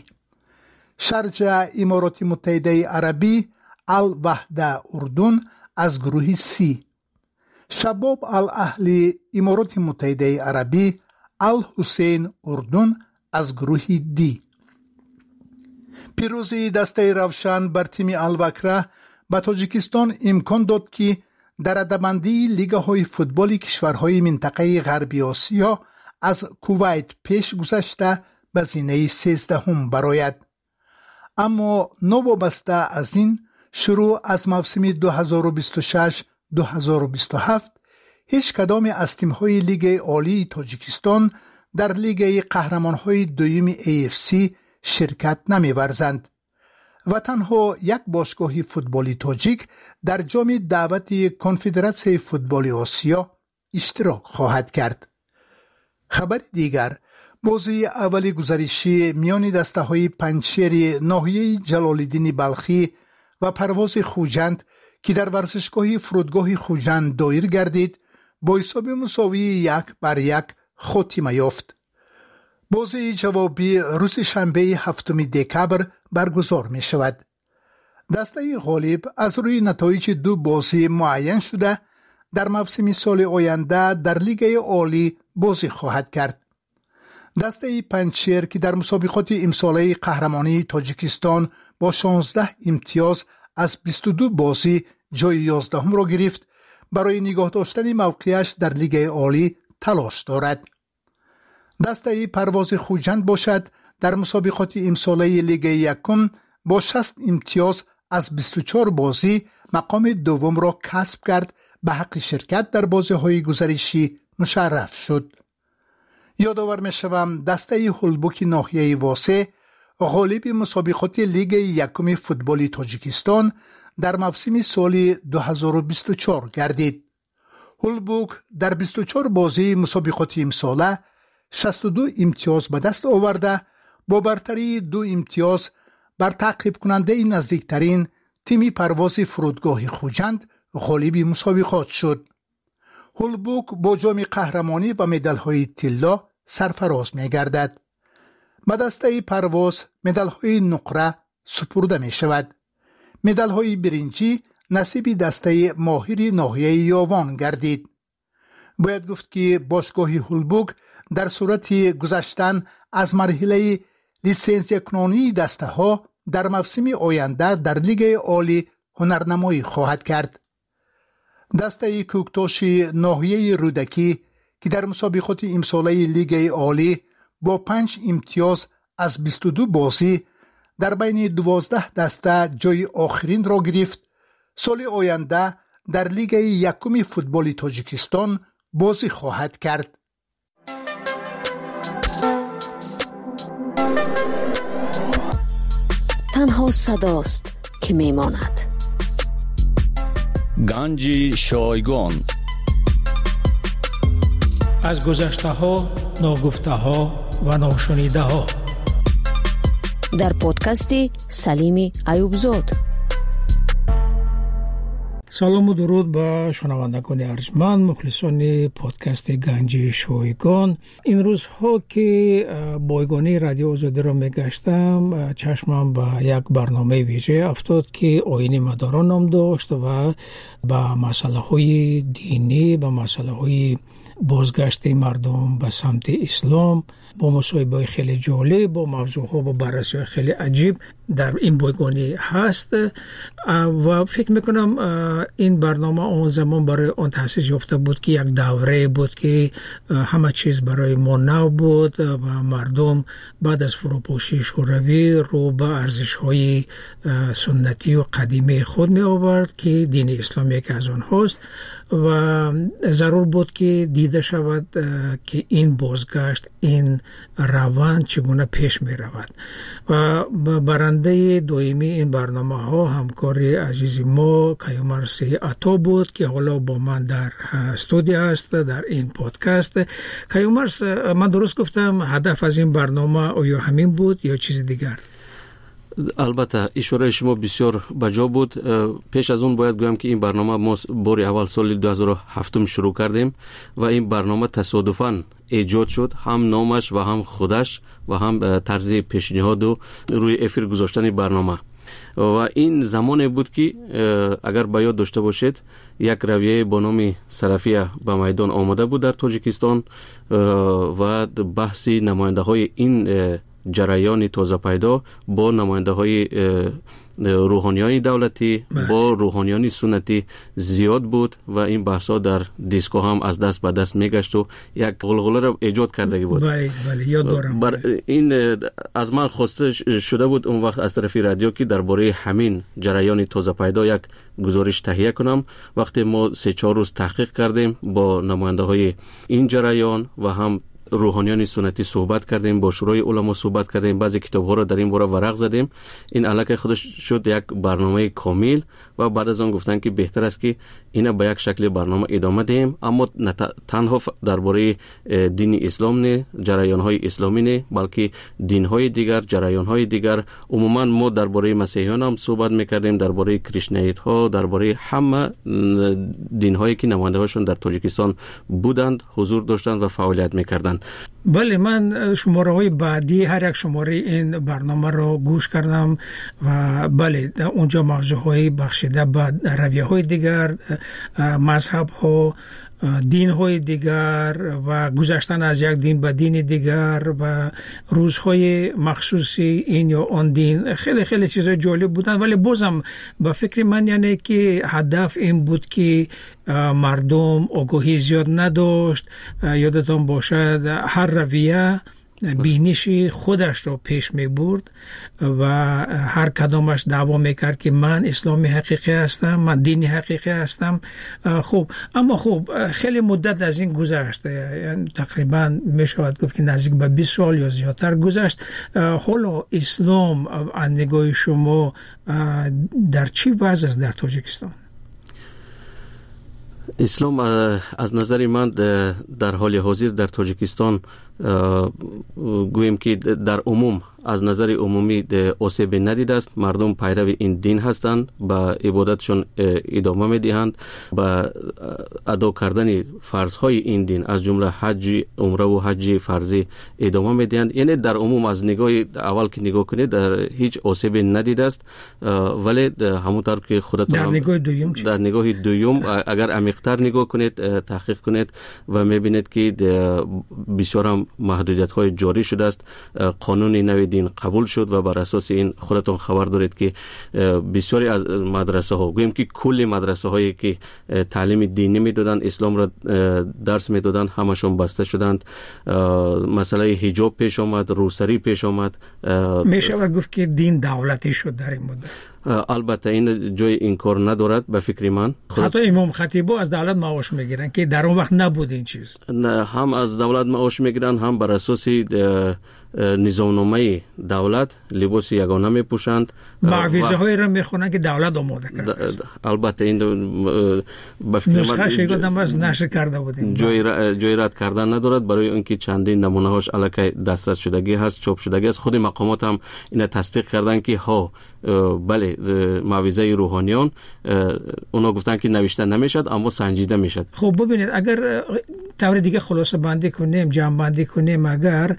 Speaker 18: شارجه امارات متحده عربی، الوحده اردن از گروه سی، شباب الاهلی امارات متحده عربی، الحسین اردن از گروه دی. پیروزی دسته روشن بر تیم الوکره به تاجیکستان امکان داد که در رده‌بندی لیگ‌های فوتبال کشورهای منطقه غربی آسیا از کویت پیش گذشته به زینه سیزدهم برآید. اما نوابسته از این، شروع از موسم دو هزار و بیست و شش دو هزار و بیست و هفت هیچ کدام از تیم‌های لیگ عالی تاجیکستان در لیگ قهرمان‌های دوم ای اف سی شرکت نمی‌ورزند و تنها یک باشگاه فوتبالی تاجیک در جام دعوت کنفدراسیون فوتبال آسیا اشتراک خواهد کرد. خبر دیگر، بازی اول گزارشی میان دسته های پنجشیر ناحیه جلال‌الدین بلخی و پرواز خوجند که در ورزشگاه فرودگاه خوجند دایر گردید با حساب مساوی یک بر یک خاتمه یافت. بازی جوابی روز شنبه هفتم دکبر برگزار می شود. دسته غالب از روی نتایج دو بازی معین شده در موسم سال آینده در لیگ عالی بازی خواهد کرد. دسته پنجشیر که در مسابقات امساله قهرمانی تاجیکستان با شانزده امتیاز از بیست و دو بازی جای یازدهم را گرفت، برای نگاه داشتن موقعش در لیگ عالی تلاش دارد. دسته پرواز خوجند باشد در مسابقات امساله لیگ یکم با شصت امتیاز از بیست و چهار بازی مقام دوم را کسب کرد، به حق شرکت در بازی‌های گزارشی مشرف شد. یادآور می‌شوم دسته هولبوک ناحیه واسه غالب مسابقات لیگ یکم فوتبال تاجیکستان در موسم سال دو هزار و بیست و چهار گردید. هولبوک در بیست و چهار بازی مسابقات امساله شصت و دو امتیاز به دست آورده با برتری دو امتیاز بر تعقیب کننده نزدیکترین تیم پرواز فرودگاه خوجند غالب مسابقات شد. هولبوک با جام قهرمانی و مدال‌های طلا سرفراز می‌گردد. به دسته پرواز مدال‌های نقره سپرده می‌شود. مدال‌های برنجی نصیب دسته ماهر ناحیه یاوان گردید. باید گفت که باشگاه هولبوک در صورت گذشتن از مرحله لیسنسی کنونی دسته ها در موسم آینده در لیگ عالی هنرنمایی خواهد کرد. دسته کوکتاش ناحیه رودکی که در مسابقات امساله لیگ عالی با پنج امتیاز از بیست و دو بازی در بین دوازده دسته جای آخرین را گرفت، سال آینده در لیگ یکم فوتبال تاجیکستان بازی خواهد کرد.
Speaker 9: تنها صداست که میماند.
Speaker 19: گنج شایگان
Speaker 20: از گذشته ها، ناگفته ها و ناشنیده ها
Speaker 9: در پادکست سلیم ایوبزاد.
Speaker 20: سلام و درود به شنوندگان ارجمند مخلصان پادکست گنج شایگان. این روزها که بایگانی رادیو آزادی را میگشتم چشمم به یک برنامه ویژه افتاد که آیین مداران نام داشت و به مسئله های دینی، به مسئله های بازگشت مردم به سمت اسلام با مصاحبه‌های خیلی جالب، با موضوعها با بررسی خیلی عجیب در این بایگانی هست و فکر میکنم این برنامه اون زمان برای آن تأسیس یافته بود که یک دوره بود که همه چیز برای ما نو بود و مردم بعد از فروپاشی شوروی رو به ارزش‌های سنتی و قدیمی خود می آورد که دین اسلام یک از آنهاست و ضرور بود که دیده شود که این بازگشت، این روند چگونه پیش می رود و برنده دویمی این برنامه ها همکاری عزیز ما کیومرث عطا بود که حالا با من در استودیو است در این پادکست. کیومرث، من درست گفتم هدف از این برنامه آیا همین بود یا چیز دیگر؟
Speaker 10: البته اشاره شما بسیار بجا بود. پیش از اون باید گویم که این برنامه ما بار اول سال دو هزار و هفت شروع کردیم و این برنامه تصادفاً ایجاد شد، هم نامش و هم خودش و هم طرز پیشنهاد و روی افیر گذاشتن برنامه. و این زمانی بود که اگر به یاد داشته باشید یک رویه با نام سلفیه به میدان آمده بود در تاجیکستان و بحث نماینده های این جریان تازه پیدا با نماینده های روحانیان دولتی بله. با روحانیان سنتی زیاد بود و این بحثا در دیسکو هم از دست به دست میگشت و یک غلغله را ایجاد کرده بود.
Speaker 20: بله بله یاد دارم.
Speaker 10: بر این از من خواسته شده بود اون وقت از طرف رادیو که درباره همین جریان تازه پیدا یک گزارش تهیه کنم. وقتی ما سه چهار روز تحقیق کردیم با نماینده های این جریان و هم روحانیان سنتی صحبت کردیم، با شورای علما صحبت کردیم، بعضی کتاب‌ها را در این باره ورق زدیم. این علاقه خودش شد یک برنامه کامل و بعد از آن گفتن که بهتر است که اینا به یک شکل برنامه ادامه دهیم، اما نه تنها درباره دین اسلام نه، جریان‌های اسلامی نه، بلکه دین‌های دیگر، جریان‌های دیگر. عموما ما درباره مسیحیان هم صحبت می‌کردیم، درباره کریشنایت‌ها، درباره همه دین‌هایی که نماینده‌هاشون در تاجیکستان بودند، حضور داشتند و فعالیت می‌کردند.
Speaker 20: بله، من شماره های بعدی هر یک شماره این برنامه رو گوش کردم و بله اونجا موضوع های بخشیده به رویه های دیگر، مذهب ها، دین های دیگر و گذشتن از یک دین به دین دیگر و روزهای مخصوصی این یا آن دین، خیلی خیلی چیزای جالب بودن. ولی بازم به فکر من یعنی که هدف این بود که مردم آگاهی زیاد نداشت. یادتون باشد هر رویه بینش خودش رو پیش می برد و هر کدامش دعوا میکرد که من اسلامی حقیقی هستم، من دینی حقیقی هستم. خب اما خب خیلی مدت از این گذشت، یعنی تقریبا می شود گفت که نزدیک به بیست سال یا زیادتر گذشت. حالا اسلام از نگاه شما در چی وضع است در تاجیکستان؟
Speaker 10: اسلام از نظر من در حال حاضر در تاجیکستان گویم که در عموم از نظر عمومی آسیب ندیده است. مردم پیرو این دین هستند، با عبادتشون ادامه میدهند، با ادا کردن فرضهای این دین از جمله حج، عمره و حج فرضی ادامه میدهند. یعنی در عموم از نگاه اول که نگاه کنید در هیچ آسیب ندیده است. ولی همونطور که خودتون
Speaker 20: در نگاه دوم چی؟
Speaker 10: در نگاه دوم اگر عمیق‌تر نگاه کنید، تحقیق کنید و میبینید که بسیار محدودیت های جاری شده است. قانون نوی دین قبول شد و بر اساس این خودتون خبر دارید که بسیاری از مدرسه ها، گویم که کل مدرسه هایی که تعلیم دینی میدادند، اسلام را درس میدادند، همشون بسته شدند. مسئله حجاب پیش آمد، روسری پیش آمد.
Speaker 20: میشه گفت که دین دولتی شد در این مدت.
Speaker 10: البته این جای انکار ندارد به فکر من.
Speaker 20: حتی امام خطیبا از دولت معاش میگیرن که در اون وقت نبود این چیز.
Speaker 10: نه، هم از دولت معاش میگیرن، هم بر اساس نظامنامه دولت لباس یگانه میپوشند.
Speaker 20: معویزه های را میخونن که دولت آماده کرده.
Speaker 10: البته این به فکر
Speaker 20: نسخه شیگادم بس نشر کرده بودیم.
Speaker 10: جای جای رد کردن ندارد، برای اینکه چندین نمونه هاش الکی دسترس شدگی هست، چاپ شدگی است. خود مقامات هم این تصدیق کردن که ها بله معویزه روحانیان اونا گفتن که نوشته نمیشد اما سنجیده میشد.
Speaker 20: خب ببینید اگر طور دیگه خلاصه بندی کنیم، جمع بندی کنیم، اگر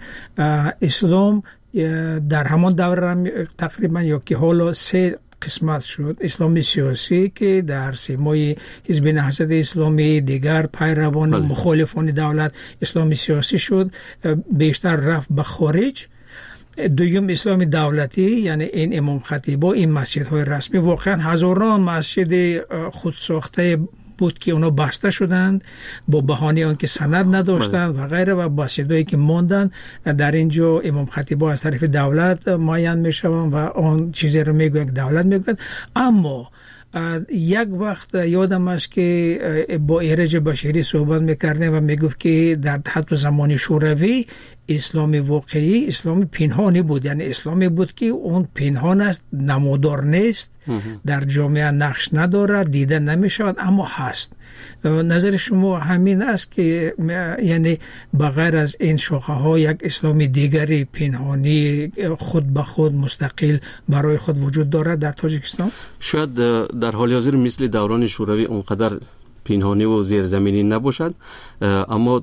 Speaker 20: اسلام در همان دوره تقریبا یا که حالا سه قسمت شد. اسلامی سیاسی که در سیمای حزب نهضت اسلامی، دیگر پیروان بله. مخالفان دولت اسلامی سیاسی شد، بیشتر رفت به خارج. دویم اسلام دولتی، یعنی این امام خطیبا، این مسجدهای رسمی، واقعا هزاران مسجد خودساخته بود که اونا بسته شدند با بهانه آنکه سند نداشتند و غیره، و مسجدهایی که ماندن در اینجا امام خطیبا از طرف دولت معین میشوند و آن چیزی رو میگویند که دولت میگوید. اما یک وقت یادم است که با ایرج بشیری صحبت میکردیم و میگفت که در حتی زمان شوروی اسلام واقعی اسلام پنهانی بود، یعنی اسلامی بود که اون پنهان است، نمودار نیست، در جامعه نقش ندارد، دیده نمیشود، اما هست. نظر شما همین است که یعنی بغیر از این شاخه ها یک اسلام دیگری پنهانی خود به خود مستقل برای خود وجود دارد در تاجیکستان؟
Speaker 10: شاید در حال حاضر مثل دوران شوروی اونقدر پنهانی و زیرزمینی نباشد، اما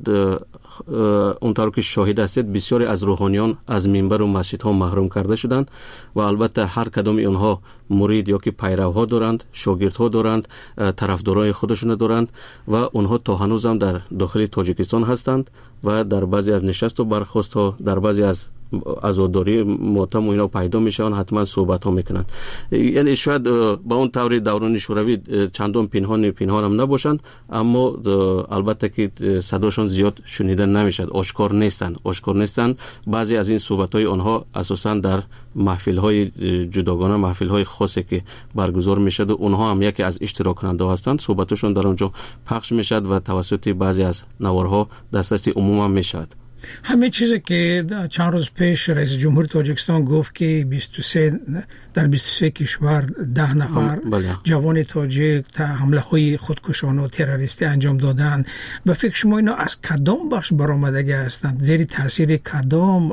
Speaker 10: اونطور که شاهد هستید بسیاری از روحانیان از منبر و مسجدها محروم کرده شدند و البته هر کدام اونها مرید یا که پیروها دارند، شاگردها دارند، طرفدارای خودشون دارند و اونها تا هنوز هم در داخل تاجیکستان هستند و در بعضی از نشست و برخاست ها، در بعضی از عزاداری ماتم و اینا پیدا میشن، حتما صحبت ها میکنن. یعنی شاید با اون طور دوران شوروی چندان پنهان پنهان هم نباشند، اما البته که صداشون زیاد شنیده نمیشد، آشکار نیستند آشکار نیستند بعضی از این صحبت های آنها اساسا در محفل های جداگانه، محفل های خاصی که برگزار میشد و اونها هم یکی از اشتراک کننده هستند، صحبتشون در اونجا پخش میشد و توسط بعضی از نوارها دسترسی عموم هم میشد.
Speaker 20: همه چیزی که چند روز پیش رئیس جمهور تاجیکستان گفت که بیست و سه در بیست و سه کشور ده نفر جوان تاجیک حمله های خودکشانه و تروریستی انجام دادن، به فکر شما اینا از کدام بخش برآمدگی هستند؟ زیر تاثیر کدام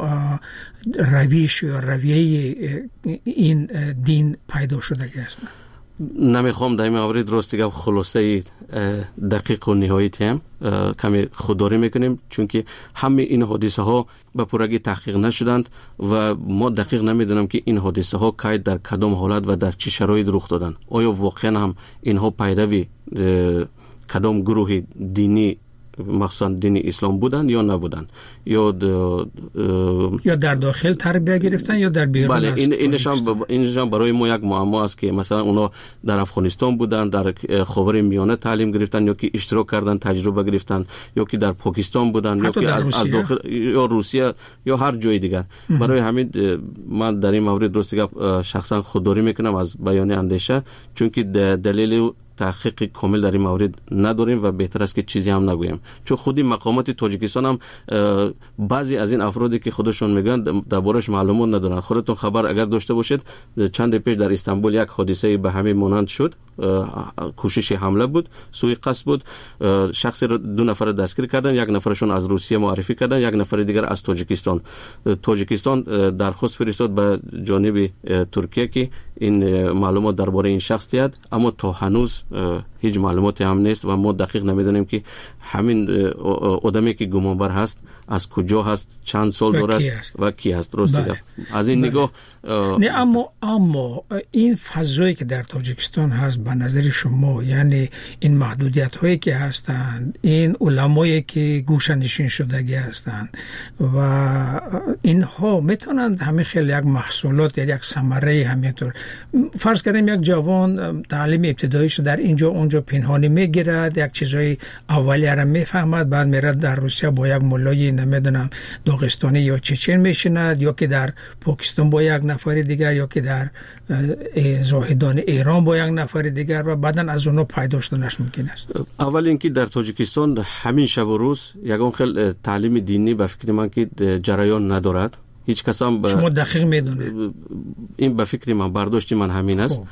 Speaker 20: رویش یا رویه این دین پیدا شدگی هستند؟
Speaker 10: نمیخوام در این مورد راست گپ خلاصه دقیق و نهایت هم کمی خودداری میکنیم، چون که همه این حادثه ها به پورگی تحقیق نشدند و ما دقیق نمیدونم که این حادثه ها کی در کدام حالت و در چه شرایط رخ دادند. آیا واقعا هم اینها پیروی کدام گروه دینی مخصوصا دین اسلام بودن یا نبودن، یا
Speaker 20: یا در داخل تربیت گرفتن یا در بیرون.
Speaker 10: بله این اینشان اینشان برای ما یک معما است که مثلا اونا در افغانستان بودن، در خاورمیانه تعلیم گرفتن یا که اشتراک کردن تجربه گرفتن، یا که در پاکستان بودن یا که از, از داخل یا روسیه یا هر جای دیگر. برای همین من در این مورد درست شخصا خودداری میکنم از بیان اندیشه، چون که دلیل تحقیق کامل در این مورد نداریم و بهتر است که چیزی هم نگویم، چون خودی مقامات تاجیکستان هم بعضی از این افرادی که خودشون میگن دربارش معلومات ندارن. خودتون خبر اگر داشته باشید چند پیش در استانبول یک حادثه به همین مانند شد، کوشش حمله بود، سوء قصد بود، شخصی رو دو نفر دستگیر کردن، یک نفرشون از روسیه معرفی کردن، یک نفر دیگر از تاجیکستان. تاجیکستان درخواست فرستاد به جانب ترکیه که این معلومات درباره این شخص دهد، اما تا هنوز هیچ معلوماتی هم نیست و ما دقیق نمیدونیم که همین آدمی که گمانبر هست از کجا هست، چند سال دارد و کی هست. درسته بله. از این بله. نگاه
Speaker 20: نه اما اما این فضایی که در تاجیکستان هست به نظر شما، یعنی این محدودیت هایی که هستند، این علمایی که گوشه‌نشین شدگی هستند و اینها میتونند همه خیلی یک محصولات یا یک ثمره همینطور، فرض کنیم یک جوان تعلیم ابتداییش در اینجا اونجا پنهانی میگیرد، یک چیزای اولیه را میفهمد، بعد میرد در روسیه با یک مولای نمیدونم داغستانی یا چچن میشیند، یا که در پاکستان با یک نفر دیگر، یا که در زاهدان ایران با یک نفر دیگر، و بعداً از اونها پیدا شدنش ممکن است.
Speaker 10: اول اینکه در تاجیکستان همین شب و روز یگان خیلی تعلیم دینی به فکر من که جریان ندارد. هیچ کس هم ب...
Speaker 20: شما دقیق میدونید
Speaker 10: این به فکر من برداشت من همین است.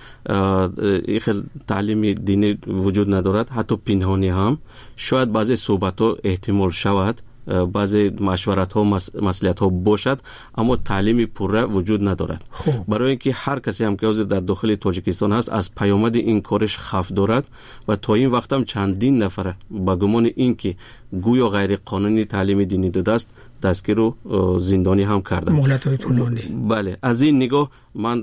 Speaker 10: این خیلی تعلیم دینی وجود ندارد، حتی پنهانی هم. شاید بعضی صحبت ها احتمال شود، بعضی مشورت ها مصلحت ها باشد، اما تعلیم پوره وجود ندارد. خوب. برای اینکه هر کسی هم که در داخل تاجیکستان هست از پیامد این کارش خوف دارد و تا این وقت هم چندین نفر با گمان اینکه گویا غیر قانونی تعلیم دینی داده است دستگیر و زندانی هم کردن.
Speaker 20: مهلت های طولانی.
Speaker 10: بله، از این نگاه من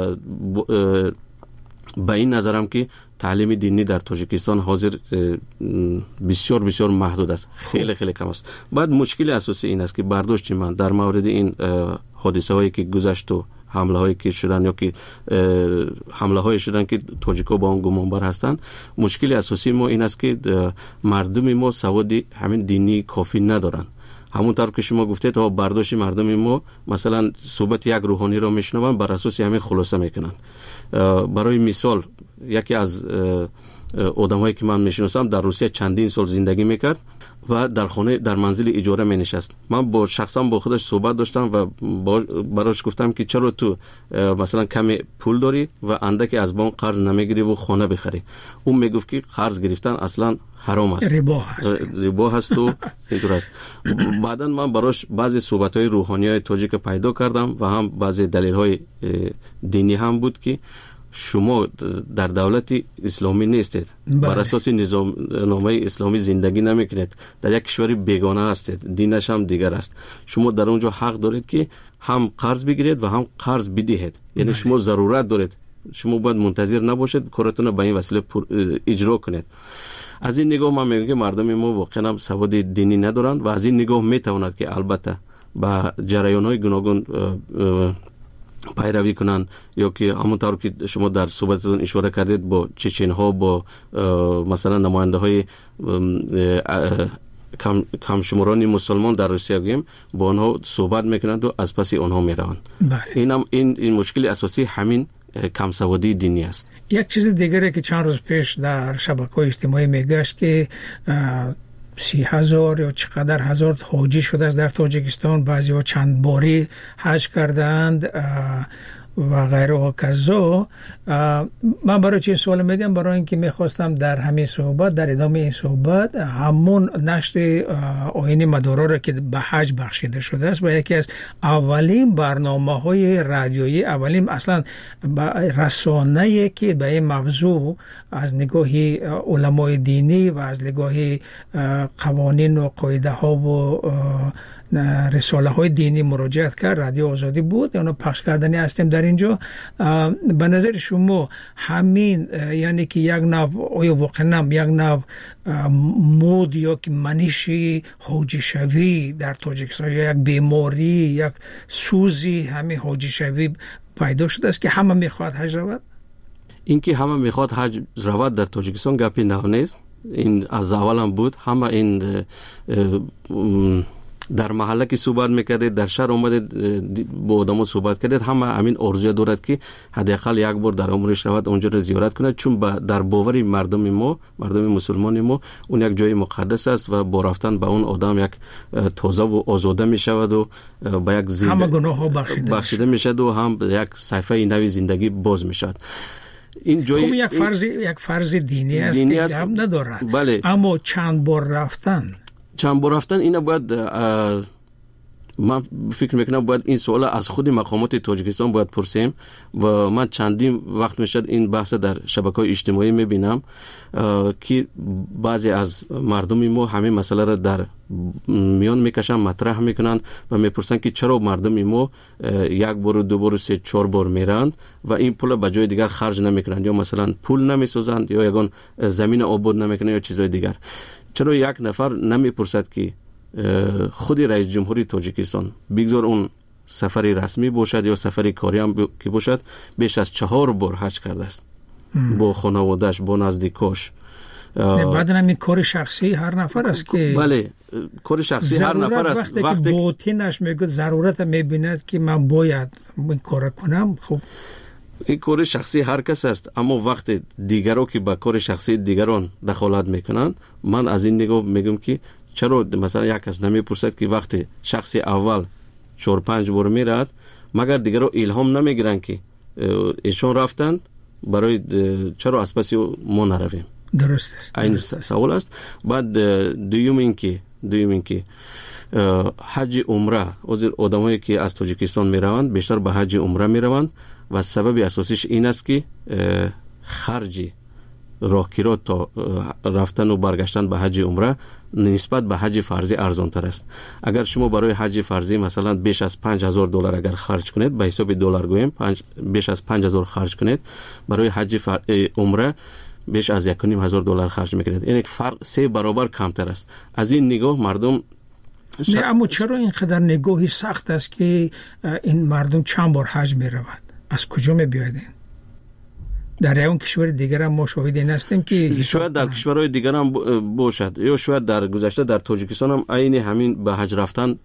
Speaker 10: به این نظرم که تعلیم دینی در تاجیکستان حاضر بسیار بسیار محدود است، خیلی خیلی کم است. بعد مشکل اساسی این است که برداشت من در مورد این حادثه هایی که گذشت و حمله هایی که شدن یا که حمله های شدن که تاجیکا با آن گمانبر هستند، مشکل اساسی ما این است که مردم ما سواد همین دینی کافی ندارند. همونطور که شما گفتید تا برداشت مردم ما مثلا صحبت یک روحانی را میشنوند بر اساس همین خلاصه میکنند. برای مثال یکی از آدمایی که من میشناسم در روسیه چندین سال زندگی میکرد و در خانه در منزل اجاره می نشست. من با شخصا با خودش صحبت داشتم و براش گفتم که چرا تو مثلا کمی پول داری و اندکی از بانک قرض نمیگیری و خانه بخری؟ اون میگفت که قرض گرفتن اصلا حرام است،
Speaker 20: ربا هست
Speaker 10: ربا هست و اینطور است. بعدن من براش بعضی صحبت‌های روحانیای تاجیک پیدا کردم و هم بعضی دلیل‌های دینی هم بود که شما در دولت اسلامی نیستید، بر اساس نظام نامه اسلامی زندگی نمیکنید، در یک کشور بیگانه هستید، دینش هم دیگر است. شما در اونجا حق دارید که هم قرض بگیرید و هم قرض بدهید، یعنی شما ضرورت دارید، شما باید منتظر نباشید کارتون به این وسیله اجرا کنید. از این نگاه من میگم مردم ما واقعا هم سواد دینی ندارند و از این نگاه میتواند که البته با جریان‌های گوناگون پیروی کنند، یا که همونطور که شما در صحبتتون اشاره کردید با چچن ها، با مثلا نماینده های کم کم شماران مسلمان در روسیه گیم با آنها صحبت میکنند و از پس آنها میروند. این هم این این مشکل اساسی همین کم سوادی دینی است.
Speaker 20: یک چیز دیگری که چند روز پیش در شبکه‌های اجتماعی میگشت که سی هزار یا چقدر هزار حاجی شده است در تاجیکستان، بعضی ها چند باری حج کردند و غیره و کذا. من برای چه سوال میدم؟ برای اینکه میخواستم در همین صحبت، در ادامه این صحبت، همون نشر آیین مدارا را که به حج بخشیده شده است و یکی از اولین برنامه های رادیویی، اولین اصلا رسانه‌ای که به این موضوع از نگاه علمای دینی و از نگاه قوانین و قاعده ها و رساله های دینی مراجعت کرد، رادیو آزادی بود، اونو پخش کردنی هستیم در اینجا. به نظر شما همین یعنی که یک نوع آیا واقعا یک نوع مود یا که منشی حاجی شوی در تاجیکستان یا یک بیماری یک سوزی همین حاجی شوی پیدا شده است که همه میخواد حج رود؟
Speaker 10: اینکه همه میخواد حج رود در تاجیکستان گپی نه نیست. این از اول هم بود. همه این در محله که صحبت میکردید، در شهر اومدید با آدمو صحبت کردید، همه همین آرزوی دارد که حداقل یک بار در عمرش رود اونجا رو زیارت کنه، چون در باور مردم ما، مردم مسلمان ما، اون یک جای مقدس است و با رفتن به اون آدم یک تازه و آزاده میشود و با یک زنده
Speaker 20: همه گناه ها بخشیده,
Speaker 10: بخشیده میشد و هم یک صفحه نوی زندگی باز میشد. این جای
Speaker 20: خب یک فرض یک فرض دینی است
Speaker 10: دینی
Speaker 20: که
Speaker 10: است.
Speaker 20: هم ندارد.
Speaker 10: بله.
Speaker 20: اما چند بار رفتن
Speaker 10: چند بار رفتن اینا باید من فکر میکنم باید این سوال از خود مقامات تاجیکستان باید پرسیم و من چندین وقت میشد این بحث در شبکه‌های اجتماعی میبینم که بعضی از مردم ما همین مسئله را در میان میکشن، مطرح میکنن و میپرسن که چرا مردم ما یک بار دو بار سه چهار بار میرند و این پول به جای دیگر خرج نمیکنند، یا مثلا پول نمیسازند یا یگان زمین آباد نمیکنند یا چیزای دیگر. چرا یک نفر نمیپرسد که خود رئیس جمهوری تاجیکستان بگذار اون سفری رسمی باشد یا سفری کاری هم ب... که باشد بیش از چهار بار حج کرده است با خانواده‌اش، با نزدیکاش.
Speaker 20: بعد هم این کار شخصی هر نفر است که
Speaker 10: بله کار شخصی هر نفر است.
Speaker 20: وقتی, وقتی که باطنش میگه ضرورت میبیند که من باید این کار کنم، خب
Speaker 10: این کار شخصی هر کس است، اما وقتی دیگران که با کار شخصی دیگران دخالت میکنن، من از این نگاه میگم که چرا مثلا یک کس نمیپرسد که وقتی شخصی اول چهار پنج بار میرد مگر دیگران الهام نمیگیرن که ایشون رفتن برای چرا از پس ما نرویم؟
Speaker 20: درست است.
Speaker 10: این سوال است. بعد دوم این که دوم این که حج عمره از آدمایی که از تاجیکستان میروند بیشتر به حج عمره میروند و سبب اساسیش این است که خرجی راهگیرا تا رفتن و برگشتن به حج عمره نسبت به حج فرضی ارزان تر است. اگر شما برای حج فرضی مثلا بیش از پنج هزار دلار اگر خرج کنید، به حساب دلار گویم بیش از پنج هزار خرج کنید، برای حج فر... عمره بیش از یک و نیم هزار دلار خرج میکنید. این یک فرق سه برابر کمتر است. از این نگاه مردم
Speaker 20: ش... نه اما چرا اینقدر نگاهی سخت است که این مردم چند بار حج میرود؟ از کجا میبیاید؟ در اون کشور دیگر هم ما شاهد این هستیم که
Speaker 10: شاید در کشورهای دیگر هم باشد یا شاید در گذشته در تاجیکستان هم عین همین به حج رفتن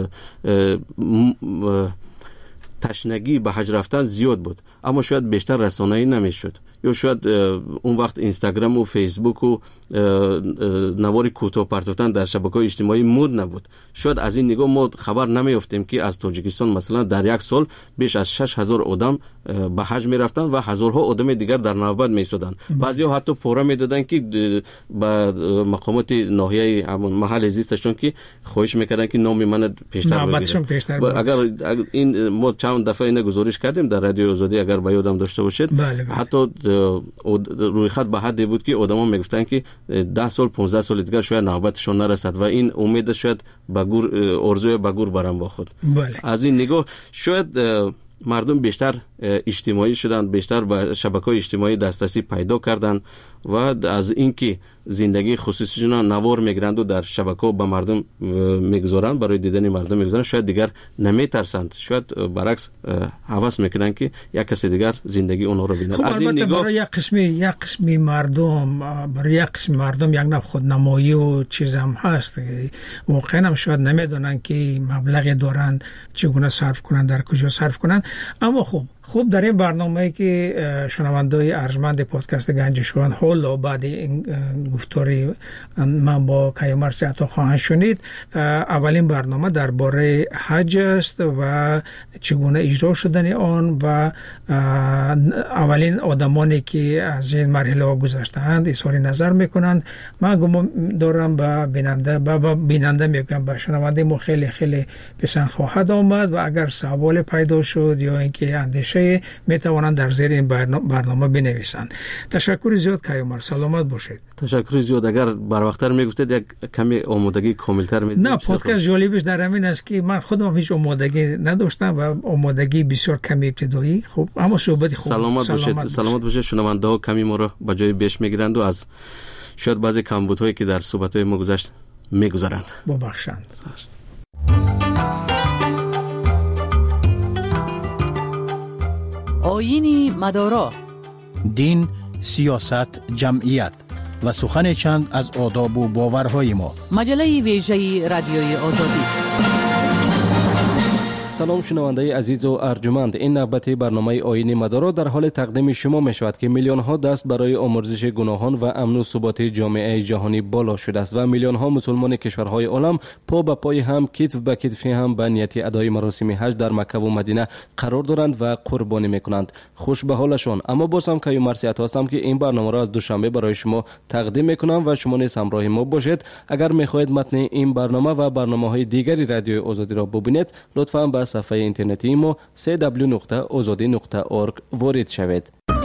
Speaker 10: تشنگی به حج رفتن زیاد بود، اما شاید بیشتر رسانه‌ای نمیشد، یا شاید اون وقت اینستاگرام و فیسبوک و نوار کوتاه پرتوتن در شبکه‌های اجتماعی مود نبود. شاید از این نگاه ما خبر نمیافتیم که از تاجیکستان مثلا در یک سال بیش از شش هزار آدم به حج میرفتن و هزارها آدم دیگر در نوبت میایستادن. بعضیا حتی پورا میدادن که به مقامات ناحیه همون محل زیستشون که خواهش میکردن که نام من پیشتر بگیرن. اگر این ما چند دفعه اینو گزارش کردیم در رادیو آزادی، اگر به یادم داشته باشید، بله بله. حتی روی خط به حدی بود که آدما میگفتن که ده سال پانزده سال دیگر شاید نوبتشون نرسد و این امید شاید به گور ارزوی به گور برام با خود.
Speaker 20: بله.
Speaker 10: از این نگاه شاید مردم بیشتر اجتماعی شدن، بیشتر به شبکه‌های اجتماعی دسترسی پیدا کردن و از اینکه زندگی خصوصیشون نوار میگیرند و در شبکه‌ها به مردم میگذارند، برای دیدن مردم میگذارند، شاید دیگر نمیترسند، شاید برعکس هوس میکنن که یک کس دیگر زندگی اونها رو ببینه.
Speaker 20: خب از این نگاه برای یک قسمی یک قسمی مردم برای یک قسم مردم یک نوع خودنمایی و چیز هم هست، واقعا هم شاید نمیدونن که مبلغی دارن چگونه صرف کنن، در کجا صرف کنن. اما خب خب در این برنامه‌ای که شنونده‌های ارجمند پادکست گنج شویگان حالا بعد این گفتاری من با کیامرث عطا خواهند شنید، اولین برنامه درباره حج است و چگونه اجرا شدن آن و اولین آدمانی که از این مرحله گذشته‌اند اظهار نظر میکنند. من گمان دارم به بیننده به بیننده میگم به شنونده ما خیلی خیلی پسند خواهد آمد و اگر سوال پیدا شد یا اینکه اندیشه نسخه می توانند در زیر این برنامه بنویسند. تشکر زیاد کیومر، سلامت باشید.
Speaker 10: تشکر زیاد. اگر بر وقتتر میگفتید یک کمی آمادگی کاملتر میدید.
Speaker 20: نه، پادکست جالبش در همین است که من خودم هیچ آمادگی نداشتم و آمادگی بسیار کمی ابتدایی. خب اما صحبت خوب.
Speaker 10: سلامت باشید. سلامت باشید. شنونده ها کمی ما رو به جای بیش میگیرند و از شاید بعضی کمبودهایی که در صحبت‌های ما گذشت میگذارند.
Speaker 20: ببخشند.
Speaker 2: آیین مدارا،
Speaker 3: دین، سیاست، جمعیت و سخن چند از آداب و باورهای ما.
Speaker 2: مجله ویژه رادیوی آزادی.
Speaker 10: سلام شنونده عزیز و ارجمند، این نوبت برنامه آیین مدارا در حال تقدیم شما می شود که میلیون ها دست برای آمرزش گناهان و امن و ثبات جامعه جهانی بالا شده است و میلیون ها مسلمان کشورهای عالم پا به پای هم، کتف به کتف هم به نیت ادای مراسم حج در مکه و مدینه قرار دارند و قربانی میکنند. خوش به حالشان. اما باز هم که مرسیت هستم که این برنامه را از دوشنبه برای شما تقدیم میکنم و شما نیز همراه ما باشید. اگر میخواهید متن این برنامه و برنامه‌های دیگری رادیو آزادی را ببینید، لطفاً به صفحه اینترنتی ما دبلیو دبلیو دبلیو نقطه آزادی نقطه اورگ وارد شوید.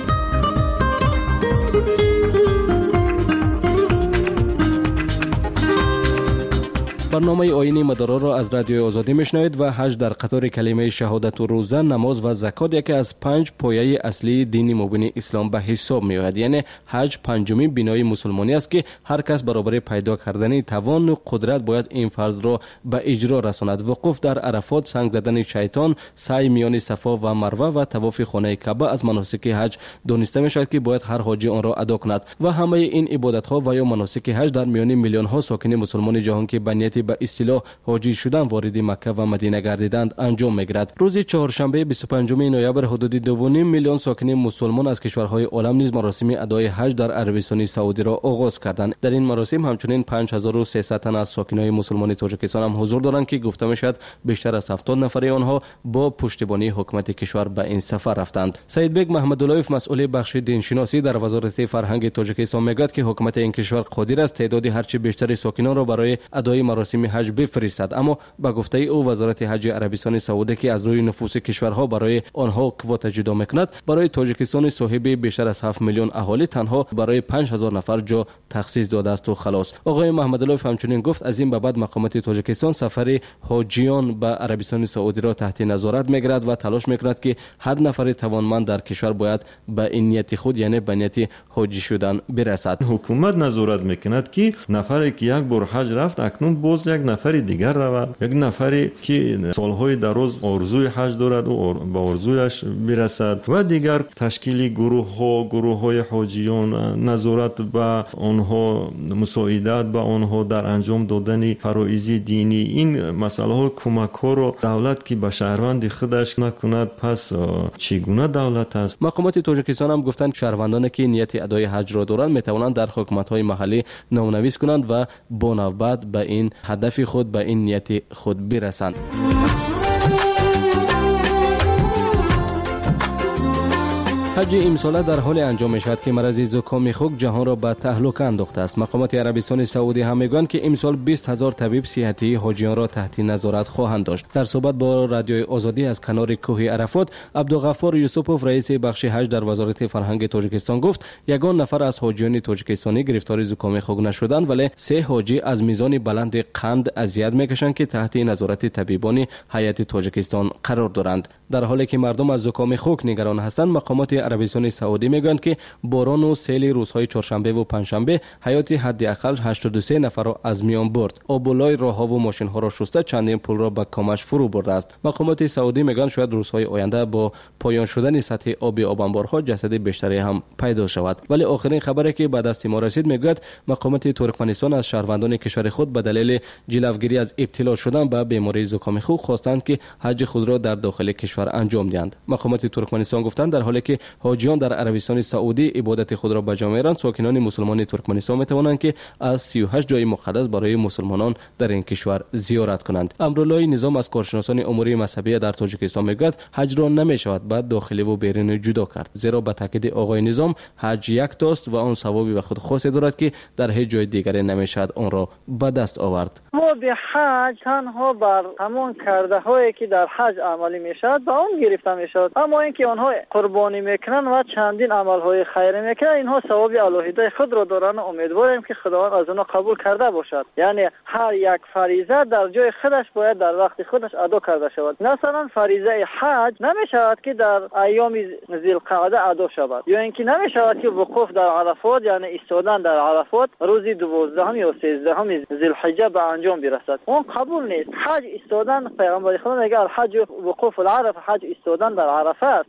Speaker 10: برنامه آیین مدارا را از رادیو آزادی میشنوید و حج در قطار کلمه شهادت و روزه، نماز و زکات یکی از پنج پایه اصلی دین مبین اسلام به حساب می آید. یعنی حج پنجمین بنای مسلمانی است که هر کس برابر پیدا کردن توان و قدرت باید این فرض را به اجرا رساند. وقوف در عرفات، سنگ زدن شیطان، سعی میان صفا و مروه و طواف خانه کعبه از مناسک حج دانسته می شود که باید هر حاجی آن را ادا کند و همه این عبادت ها و یا مناسک حج در میان میلیون ها ساکن مسلمان جهان که به نیت به اصطلاح حاجی شدن وارد مکه و مدینه گردیدند انجام میگیرد. روز چهارشنبه بیست و پنجم نوامبر حدود دو و نیم میلیون ساکن مسلمان از کشورهای عالم نیز مراسم ادای حج در عربستان سعودی را آغاز کردند. در این مراسم همچنین پنج هزار و سیصد تن از ساکنان مسلمان تاجیکستان هم حضور دارند که گفته میشد بیشتر از هفتاد نفر آنها با پشتیبانی حکومت کشور به این سفر رفتند. سید بیگ محمداللهیف مسئول بخش دینشناسی در وزارت فرهنگ تاجیکستان میگوید که حکومت این کشور قادر است تعداد هرچه بیشتر ساکنان را برای ادای مراسم حج بفرستد، اما با گفته او وزارت حج عربستان سعودی که از روی نفوس کشورها برای آنها کوتا جدا میکند، برای تاجیکستان صاحب بیشتر از هفت میلیون اهالی تنها برای پنج هزار نفر جا تخصیص داده است و خلاص. آقای محمداللهیف همچنین گفت از این به بعد مقامات تاجیکستان سفر حاجیان به عربستان سعودی را تحت نظارت میگیرد و تلاش میکند که هر نفر توانمند در کشور باید به این نیت خود یعنی به نیت حاجی شدن برسد.
Speaker 21: حکومت نظارت میکند که نفری که یک بار حج رفت اکنون باز یک نفر دیگر رود، یک نفری که سالهای دراز آرزوی حج دارد و به آرزویش برسد و دیگر تشکیل گروه ها گروه های حاجیان، نظارت به آنها، مساعدت به آنها در انجام دادن فرایض دینی، این مسئله ها کمک ها رو دولت که به شهروند خودش نکند پس چگونه دولت است؟
Speaker 10: مقامات تاجیکستان هم گفتند شهروندانی که نیت ادای حج را دارند می توانند در حکومت های محلی نامنویس کنند و با نوبت به این هدف خود به این نیت خود برسند. حج امساله در حال انجام می شود که مرض زکام خوک جهان را به تهلکه انداخته است. مقامات عربستان سعودی هم میگویند که امسال بیست هزار طبیب صحتی حاجیان را تحت نظارت خواهند داشت. در صحبت با رادیوی آزادی از کنار کوه عرفات، عبدالغفار یوسفوف رئیس بخش حج در وزارت فرهنگ تاجیکستان گفت یگان نفر از حاجیان تاجیکستانی گرفتار زکام خوک نشدند، ولی سه حاجی از میزان بلند قند اذیت میکشند که تحت نظارت طبیبان هیئت تاجیکستان قرار دارند. در حالی که مردم از زکام خوک نگران هستند، مقامات عربستان سعودی میگویند که باران و سیل روزهای چهارشنبه و پنجشنبه حیات حداقل هشتاد و سه نفر را از میان برد. آبولای راهها و ماشین ها را شسته چندین پل را به کامش فرو برده است. مقامات سعودی میگویند شاید روزهای آینده با پایان شدن سطح آبی آب انبارها جسد بیشتری هم پیدا شود. ولی آخرین خبری که به دست ما رسید میگوید مقامات ترکمنستان از شهروندان کشور خود به دلیل جلوگیری از ابتلا شدن به بیماری زکام خوک خواستند که حج خود را در داخل کشور انجام دهند. مقامات ترکمنستان گفتند در حالی که حاجیان در عربستان سعودی عبادت خود را به جا می‌آورند، ساکنان مسلمان ترکمنستان می‌توانند که از سی و هشت جای مقدس برای مسلمانان در این کشور زیارت کنند. امرالله نظام از کارشناسان امور مذهبی در تاجیکستان میگوید حج را نمی‌شود بعد داخلی و بیرونی جدا کرد، زیرا به تاکید آقای نظام حج یک تاست و آن ثوابی به خود خاصی دارد که در هیچ جای دیگری نمی‌شود آن را به دست آورد.
Speaker 4: ثواب حج تنها بر همان کرده هایی که در حج عملی میشود به اون گرفته میشود، اما اینکه آنها قربانی میکنن و چندین عمل های خیری میکنن اینها ثواب الهیده خود را دارن. امیدواریم که خداوند از آنها قبول کرده باشد. یعنی هر یک فریضه در جای خودش باید در وقت خودش ادا کرده شود. مثلا فریضه حج نمیشود که در ایام ذوالقعده ادا شود، یا اینکه نمیشود که وقوف در عرفات یعنی ایستادن در عرفات روز دوازدهم یا سیزدهم ذوالحجه به انجام برسد. اون قبول نیست. حج ایستادن، پیغمبر خدا میگه الحج وقوف العرفه، حج ایستادن در عرفه است.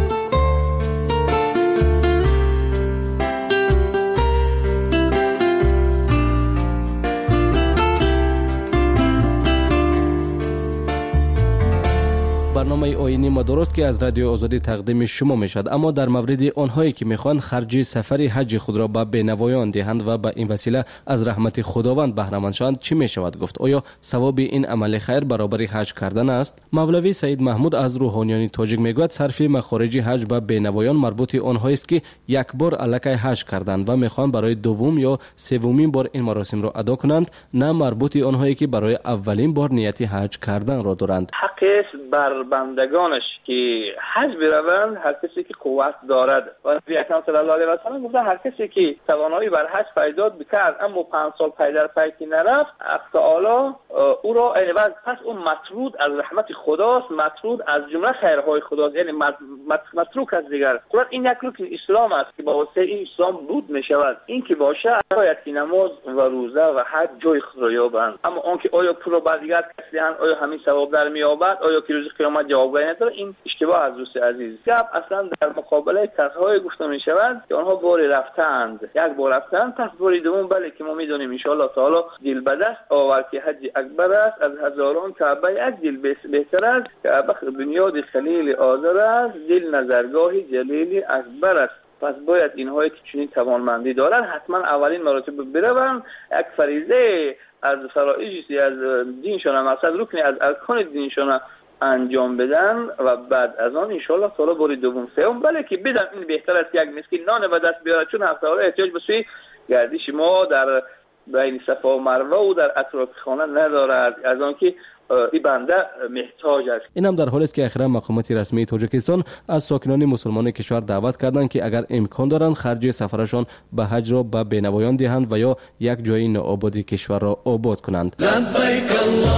Speaker 10: برنامه آیینی ما درست که از رادیو آزادی تقدیم شما میشد، اما در مورد آنهایی که میخوان خرج سفر حج خود را به بینوایان دهند و به این وسیله از رحمت خداوند بهره مند شوند چی میشود گفت؟ آیا ثواب این عمل خیر برابر حج کردن است؟ مولوی سید محمود از روحانیان تاجیک میگوید صرف مخارج حج به بینوایان مربوط آنهایی است که یک بار الکی حج کردند و میخوان برای دوم یا سومین بار این مراسم را ادا کنند، نه مربوط آنهایی که برای اولین بار نیت حج کردن را دارند.
Speaker 22: حقش بر بندگانش که حج بروند، هر کسی که قوت دارد. و نبی اکرم صلی الله علیه و سلم گفتن هر کسی که توانایی بر حج پیدا بکرد اما پنج سال پی در پی که نرفت، حق تعالی او را عوض، پس اون مطرود از رحمت خداست، مطرود از جمله خیرهای خداست، یعنی متروک از دیگر. قرآن این یک رکن اسلام است که با واسطه این اسلام بود می شود. این که باشه باید که نماز و روزه و حج جای خود را یابند. اما اون که آیا پول با دیگر کسی هست، آیا همین ثواب در مییابد، آیا که روز قیامت جوابگویی نداره، این اشتباه از دوست عزیز. گپ اصلا در مقابله کسایی گفته می شود که آنها باری رفتند، یک بار رفتند، پس باری دوم بله که ما میدونیم ان شاء الله تعالی دل به دست آورد که حج اکبر است، از هزاران کعبه یک دل بهتر است، کعبه بنیاد خلیل آذر است، دل نظرگاه جلیل اکبر است. پس باید اینهایی که چنین توانمندی دارند حتما اولین مراتب بروند، یک فریضه از فرائض از دینشون، مثلا رکنی از ارکان دینشون انجام بدن و بعد از آن ان شاء الله تعالی بار دوم سوم بله که بدن. این بهتر است یک مسکین نان به دست بیاره، چون هفته ها احتیاج به سوی گردش ما در بین صفا و مروه و در اطراف خانه ندارد، از آن که این بنده محتاج است.
Speaker 10: این هم در حالی است که اخیرا مقامات رسمی تاجیکستان از ساکنان مسلمان کشور دعوت کردند که اگر امکان دارند خرج سفرشان به حج را به بینوایان دهند و یا یک جای نوآبادی کشور را آباد کنند.
Speaker 15: لبیک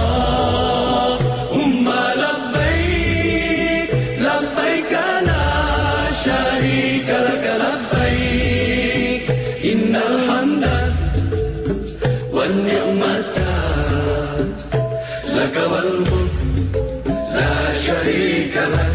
Speaker 15: اللهم لبیک لبیک لا شریک لک لبیک ان الحمد والنعمت لك والملك لا شريك لك.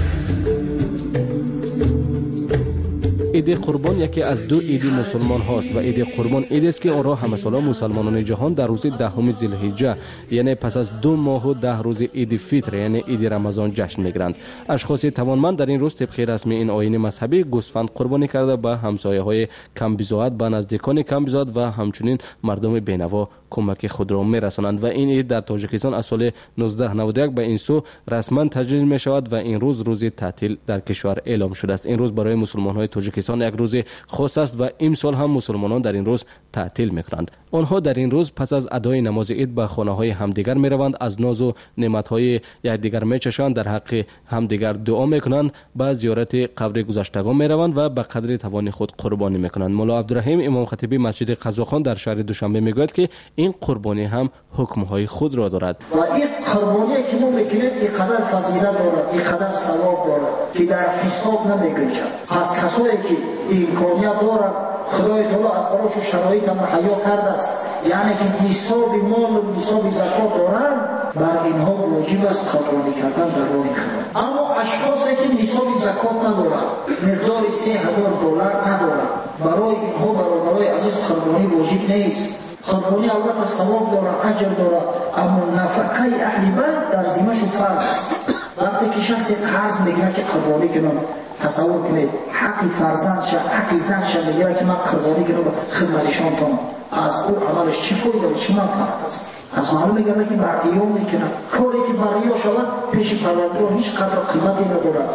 Speaker 10: عید قربان یکی از دو عید مسلمان هاست و عید قربان عیدی است که آن را همه ساله مسلمانان جهان در روز دهم ذوالحجه یعنی پس از دو ماه و ده روز عید فطر یعنی عید رمضان جشن میگیرند. اشخاص توانمند در این روز طبق رسم این آیین مذهبی گوسفند قربانی کرده به همسایه‌های کم بضاعت، به نزدیکان کم بضاعت و همچنین مردم بینوا کمک خود را میرسانند و این عید در تاجیکستان از سال نوزده نود و یک به این سو رسما تجلیل می شود و این روز روز تعطیل در کشور اعلام شده است. این روز برای مسلمان‌های تاجیکستان یک روز خاص است و امسال هم مسلمانان در این روز تعطیل می‌کنند. آنها در این روز پس از ادای نماز عید به خانه‌های همدیگر می‌روند، از ناز و نعمت‌های یکدیگر می‌چشند، در حق همدیگر دعا می‌کنند، به زیارت قبر گذشتگان می‌روند و به قدر توان خود قربانی می‌کنند. مولا عبدالرحیم امام خطیبی مسجد قزاقان در شهر دوشنبه میگوید که این قربانی هم حکم‌های خود را دارد.
Speaker 23: و این قربانی که ما می‌کنیم اینقدر فضیلت دارد، اینقدر ثواب دارد که در حساب نمی‌گنجد. پس کسایی که امکانیت دارند خدای تعالی از براشون شرایط مهیا کرده است، یعنی که نصاب مال و نصاب زکات دارند، بر اینها واجب است قربانی کردن در راه خدا. اما اشخاصی که نصاب زکات ندارند، مقدار سه هزار دلار ندارند، برای اینها برادرای عزیز قربانی واجب نیست. قربانی البته ثواب دارد، اجر دارد، اما نفقه اهل بیت در ذمه‌شون فرض است. وقتی که شخص قرض میگیره که قربانی کنم، تصور کنید حق فرزندش حق زنش میگه که من قربانی کنم خدمتشان کنم، از او عملش چی فایده و چی منفعت است؟ از معلوم میگه که برعیو میکنم، کاری که برعیو شود پیش پروردگار هیچ قدر قیمتی ندارد.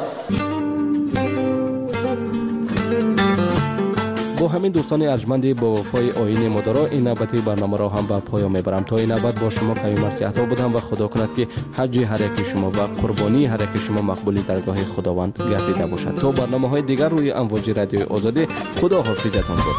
Speaker 6: با همین دوستان ارجمند با وفای آیین مدارا این نوبتی برنامه را هم به پایان میبرم. تا این نوبت با شما کمی مرسی عطا بودم و خدا کند که حج هر یک شما و قربانی هر یک شما مقبولی درگاه خداوند گردیده باشد. تا برنامه های دیگر روی امواج رادیوی آزادی، خدا حافظتان باد.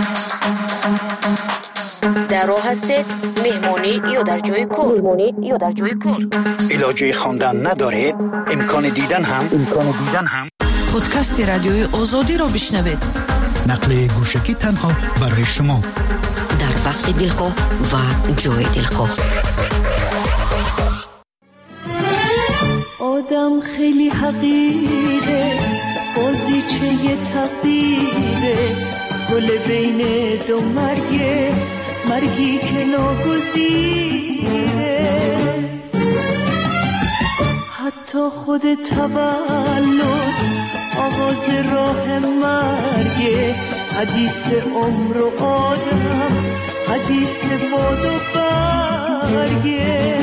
Speaker 9: در راه هستید مهمانی یا در جای کار؟ مهمانی یا در جای کار؟
Speaker 3: علاجه خواندن ندارید؟ امکان دیدن هم امکان دیدن هم
Speaker 2: پادکست رادیوی آزادی را بشنوید.
Speaker 3: نقل گوشکی تنها برای شما
Speaker 9: در وقت دلخواه و جای دلخواه.
Speaker 15: آدم خیلی حقیره، بازیچه تقدیره، گل بین دو مرگه، مرگی که ناگزیره. حتی خود تولد آغاز راه مرگه، حدیث عمر و آدم، حدیث باد و برگه.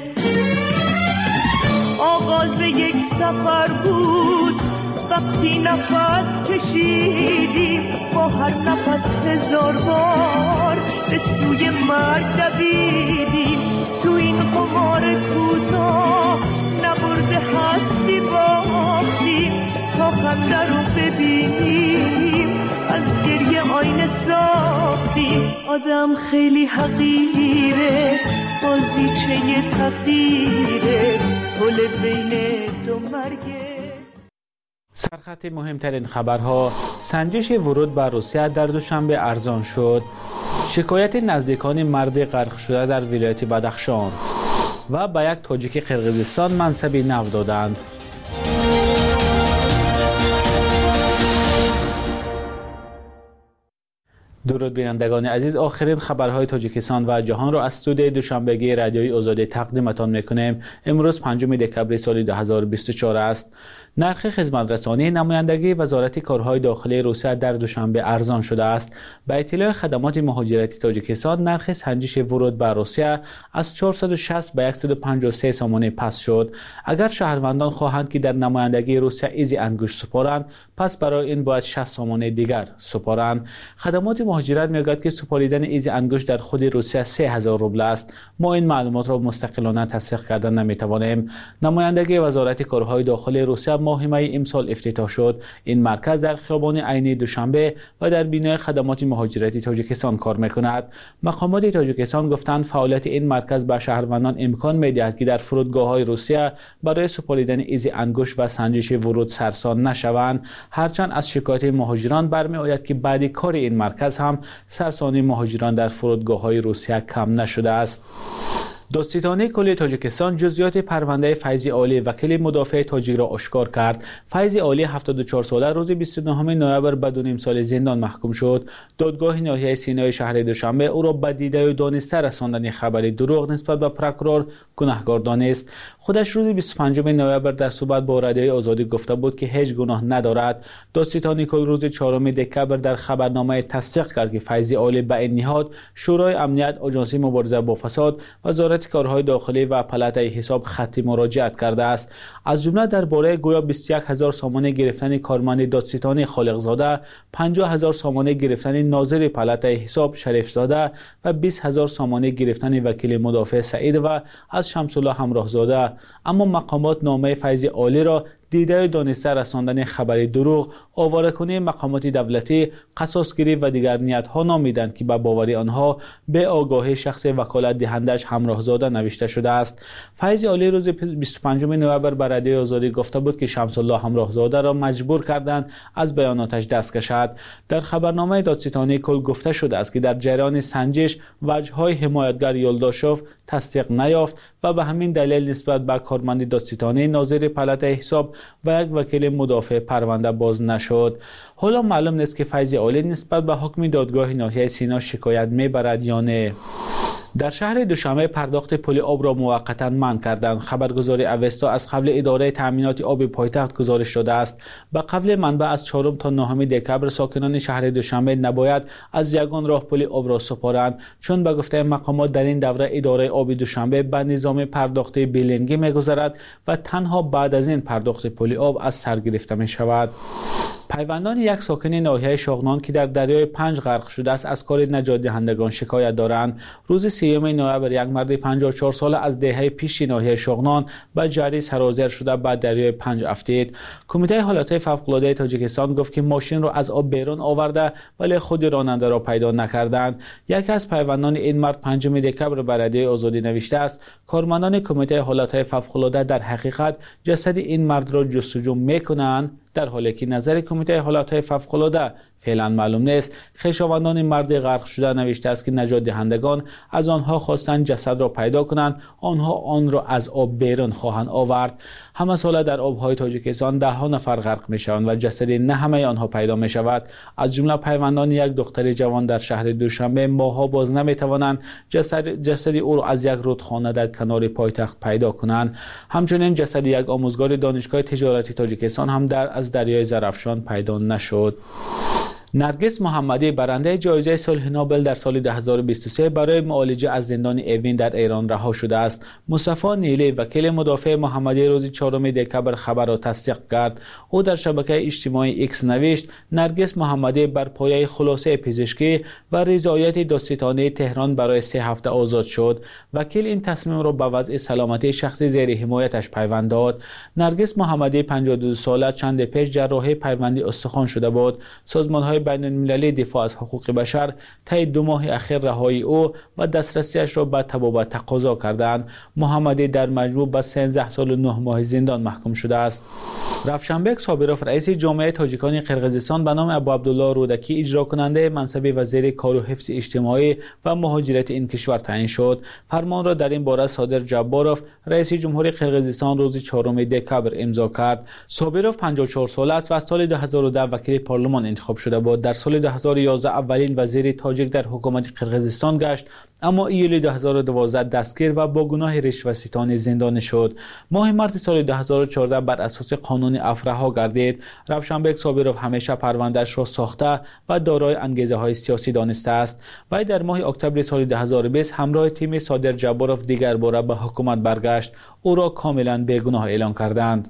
Speaker 15: آغاز یک سفر بود وقتی نفس کشیدیم، با هر نفس هزار بار به سوی مرگ دویدیم. تو این قمار کوتاه نبرده هستی باختیم، تا خنده رو ببینیم از گریه آینه ساختیم. آدم خیلی حقیره، بازیچه تقدیره، گل بین دو مرگه.
Speaker 1: سرخط مهمترین خبرها: سنجش ورود به روسیه در دوشنبه ارزان شد، شکایت نزدیکان مرد غرق شده در ولایت بدخشان و به یک تاجیک قرقیزستان منصب نو دادند. درود بینندگان عزیز، آخرین خبرهای تاجیکستان و جهان را از استودیوی دوشنبگی رادیوی آزادی تقدیمتان میکنیم. امروز پنجم دکبر سال دو هزار و بیست و چهار است. نرخ خدمترسانی نمایندگی وزارت کارهای داخلی روسیه در دوشنبه ارزان شده است. به اطلاع خدمات مهاجرتی تاجیکستان، نرخ سنجش ورود به روسیه از چهارصد و شصت به صد و پنجاه و سه سامانه پس شد. اگر شهروندان خواهند که در نمایندگی روسیه ایزی انگشت سپارند، پس برای این باید شصت سامانه دیگر سپارند. خدمات مهاجرت میگوید که سپاریدن ایزی انگشت در خود روسیه سه هزار روبل است. ما این معلومات را مستقلانه تصدیق کردن نمیتوانیم. نمایندگی وزارت کارهای داخلی روسیه ماه می امسال افتتاح شد. این مرکز در خیابان عینی دوشنبه و در بینای خدمات مهاجرتی تاجیکستان کار میکند. مقامات تاجیکستان گفتند فعالیت این مرکز به شهروندان امکان میدهد که در فرودگاه‌های روسیه برای سپاریدن ایزی انگشت و سنجش ورود سرسان نشوند. هرچند از شکایت مهاجران برمیآید که بعد کار این مرکز هم سرسانی مهاجران در فرودگاه‌های روسیه کم نشده است. دادستانی کل تاجیکستان جزئیات پرونده فیضی عالی وکیل مدافع تاجیک را آشکار کرد. فیضی عالی هفتاد و چهار ساله روز بیست و نهم نوامبر به دو نیم سال زندان محکوم شد. دادگاه ناحیه سینای شهر دوشنبه او را به دیده و دانسته رساندن خبری دروغ نسبت به پروکورور گناهکار دانست. خودش روز بیست و پنجم نوامبر در صحبت با رادیوی آزادی گفته بود که هیچ گناه ندارد. دادستانی کل روز چهارم دکبر در خبرنامه تصدیق کرد که فیضی عالی به این نهاد شورای امنیت، آژانس مبارزه با فساد، وزارت کارهای داخلی و پلاتای حساب خطی مراجعت کرده است. از جمله درباره گویا بیست و یک هزار سامانه گرفتن کارمند دادستانی خالقزاده، پنجاه هزار سامانه گرفتن ناظر پلاتای حساب شریف زاده و بیست هزار سامانه گرفتن وکیل مدافع سعید و از شمس الله همراه زاده. اما مقامات نامه فیضی عالی را دیده و دانسته رساندن خبری دروغ، آواره‌کنی مقامات دولتی، قصاصگیری و دیگر نیت‌ها نامیدند که به باوری آنها به آگاهی شخص وکالت دهندش همراه زاده نوشته شده است. فیضی عالی روز بیست و پنجم نوامبر به رادیوی آزادی گفته بود که شمس الله همراه زاده را مجبور کردند از بیاناتش دست کشد. در خبرنامه دادستانی کل گفته شده است که در جریان سنجش وجه‌های حمایتگر یلداشوف تصدیق نیافت و به همین دلیل نسبت به کارمند دادستانی ناظر پلاتای حساب و یک وکیل مدافع پرونده باز نشد. حالا معلوم نیست که فیضی عالی نسبت به حکم دادگاه ناحیه سینا شکایت میبرد یا نه. در شهر دوشنبه پرداخت پول آب را موقتا منع کردند. خبرگزاری اوستا از قبل اداره تامینات آب پایتخت گزارش داده است. به قبل منبع از چهارم تا نهم دکبر ساکنان شهر دوشنبه نباید از یگان راه پول آب را سپارند، چون به گفته مقامات در این دوره اداره آب دوشنبه به نظام پرداخت بیلینگی می‌گذرد و تنها بعد از این پرداخت پول آب از سر گرفته می شود. پیوندان یک ساکن ناحیه شاغنان که در دریای پنج غرق شده است از کار نجات دهندگان شکایت دارند. روز سیوم نوامبر یک مرد پنجاه و چهار ساله از دهه پیش ناحیه شاغنان به جری سرازیر شده بعد دریای پنج افتید. کمیته حالات فوق‌العاده تاجیکستان گفت که ماشین را از آب بیرون آورده ولی خود راننده را پیدا نکردند. یکی از پیوندان این مرد پنجم دکبر به رادیوی آزادی نوشته است کارمندان کمیته حالات فوق‌العاده در حقیقت جسد این مرد را جستجو می‌کنند، در حالی که نظر کمیته حالات فوق‌العاده فعلا معلوم نیست. خویشاوندان مرد غرق شده نوشته است که نجات دهندگان از آنها خواستند جسد را پیدا کنند، آنها آن را از آب بیرون خواهند آورد. همه ساله در آبهای تاجیکستان ده ها نفر غرق می شوند و جسد نه همه آنها پیدا می شود. از جمله پیوندان یک دختر جوان در شهر دوشنبه ماها باز نمی توانند جسد جسد او را از یک رودخانه در کنار پایتخت پیدا کنند. همچنین جسد یک آموزگار دانشگاه تجارتی تاجیکستان هم در از دریای زرافشان پیدا نشد. نرگس محمدی برنده جایزه صلح نوبل در سال دو هزار و بیست و سه برای معالجه از زندان اوین در ایران رها شده است. مصطفی نیلی وکیل مدافع محمدی روز چهارم دکبر خبر را تصدیق کرد. او در شبکه اجتماعی ایکس نوشت نرگس محمدی بر پایه خلاصه پزشکی و رضایت دادستانی تهران برای سه هفته آزاد شد. وکیل این تصمیم را به وضع سلامتی شخصی زیر حمایتش پیوند داد. نرگس محمدی پنجاه و دو ساله چند پیش جراحی پیوندی استخوان شده بود. سازمان‌های بین المللی دفاع از حقوق بشر طی دو ماه اخیر رهایی او و دسترسیش را به طبابت تقاضا کردند. محمدی در مجموع به سیزده سال و نه ماه زندان محکوم شده است. رفشنبک صابروف رئیس جامعه تاجیکان قرقیزستان به نام ابو عبدالله رودکی اجرا کننده منصب وزیر کار و حفظ اجتماعی و مهاجرت این کشور تعیین شد. فرمان را در این باره صادر جباروف رئیس جمهوری قرقیزستان روز چهارم دکبر امضا کرد. صابروف پنجاه و چهار ساله است و از سال دو هزار و ده وکیل پارلمان انتخاب شده بود. در سال دو هزار و یازده اولین وزیر تاجیک در حکومت قرقیزستان گشت، اما ایول دو هزار و دوازده دستگیر و با گناه رشوه ستانی زندانی شد. ماه مارس سال دو هزار و چهارده بر اساس قانون افرها گردید. رفشنبک صابروف همیشه پروندهش را ساخته و دارای انگیزه های سیاسی دانسته است. وی در ماه اکتبر سال دو هزار و بیست همراه تیم صادر جباروف دیگر باره به حکومت برگشت. او را کاملا بیگناه اعلام کردند.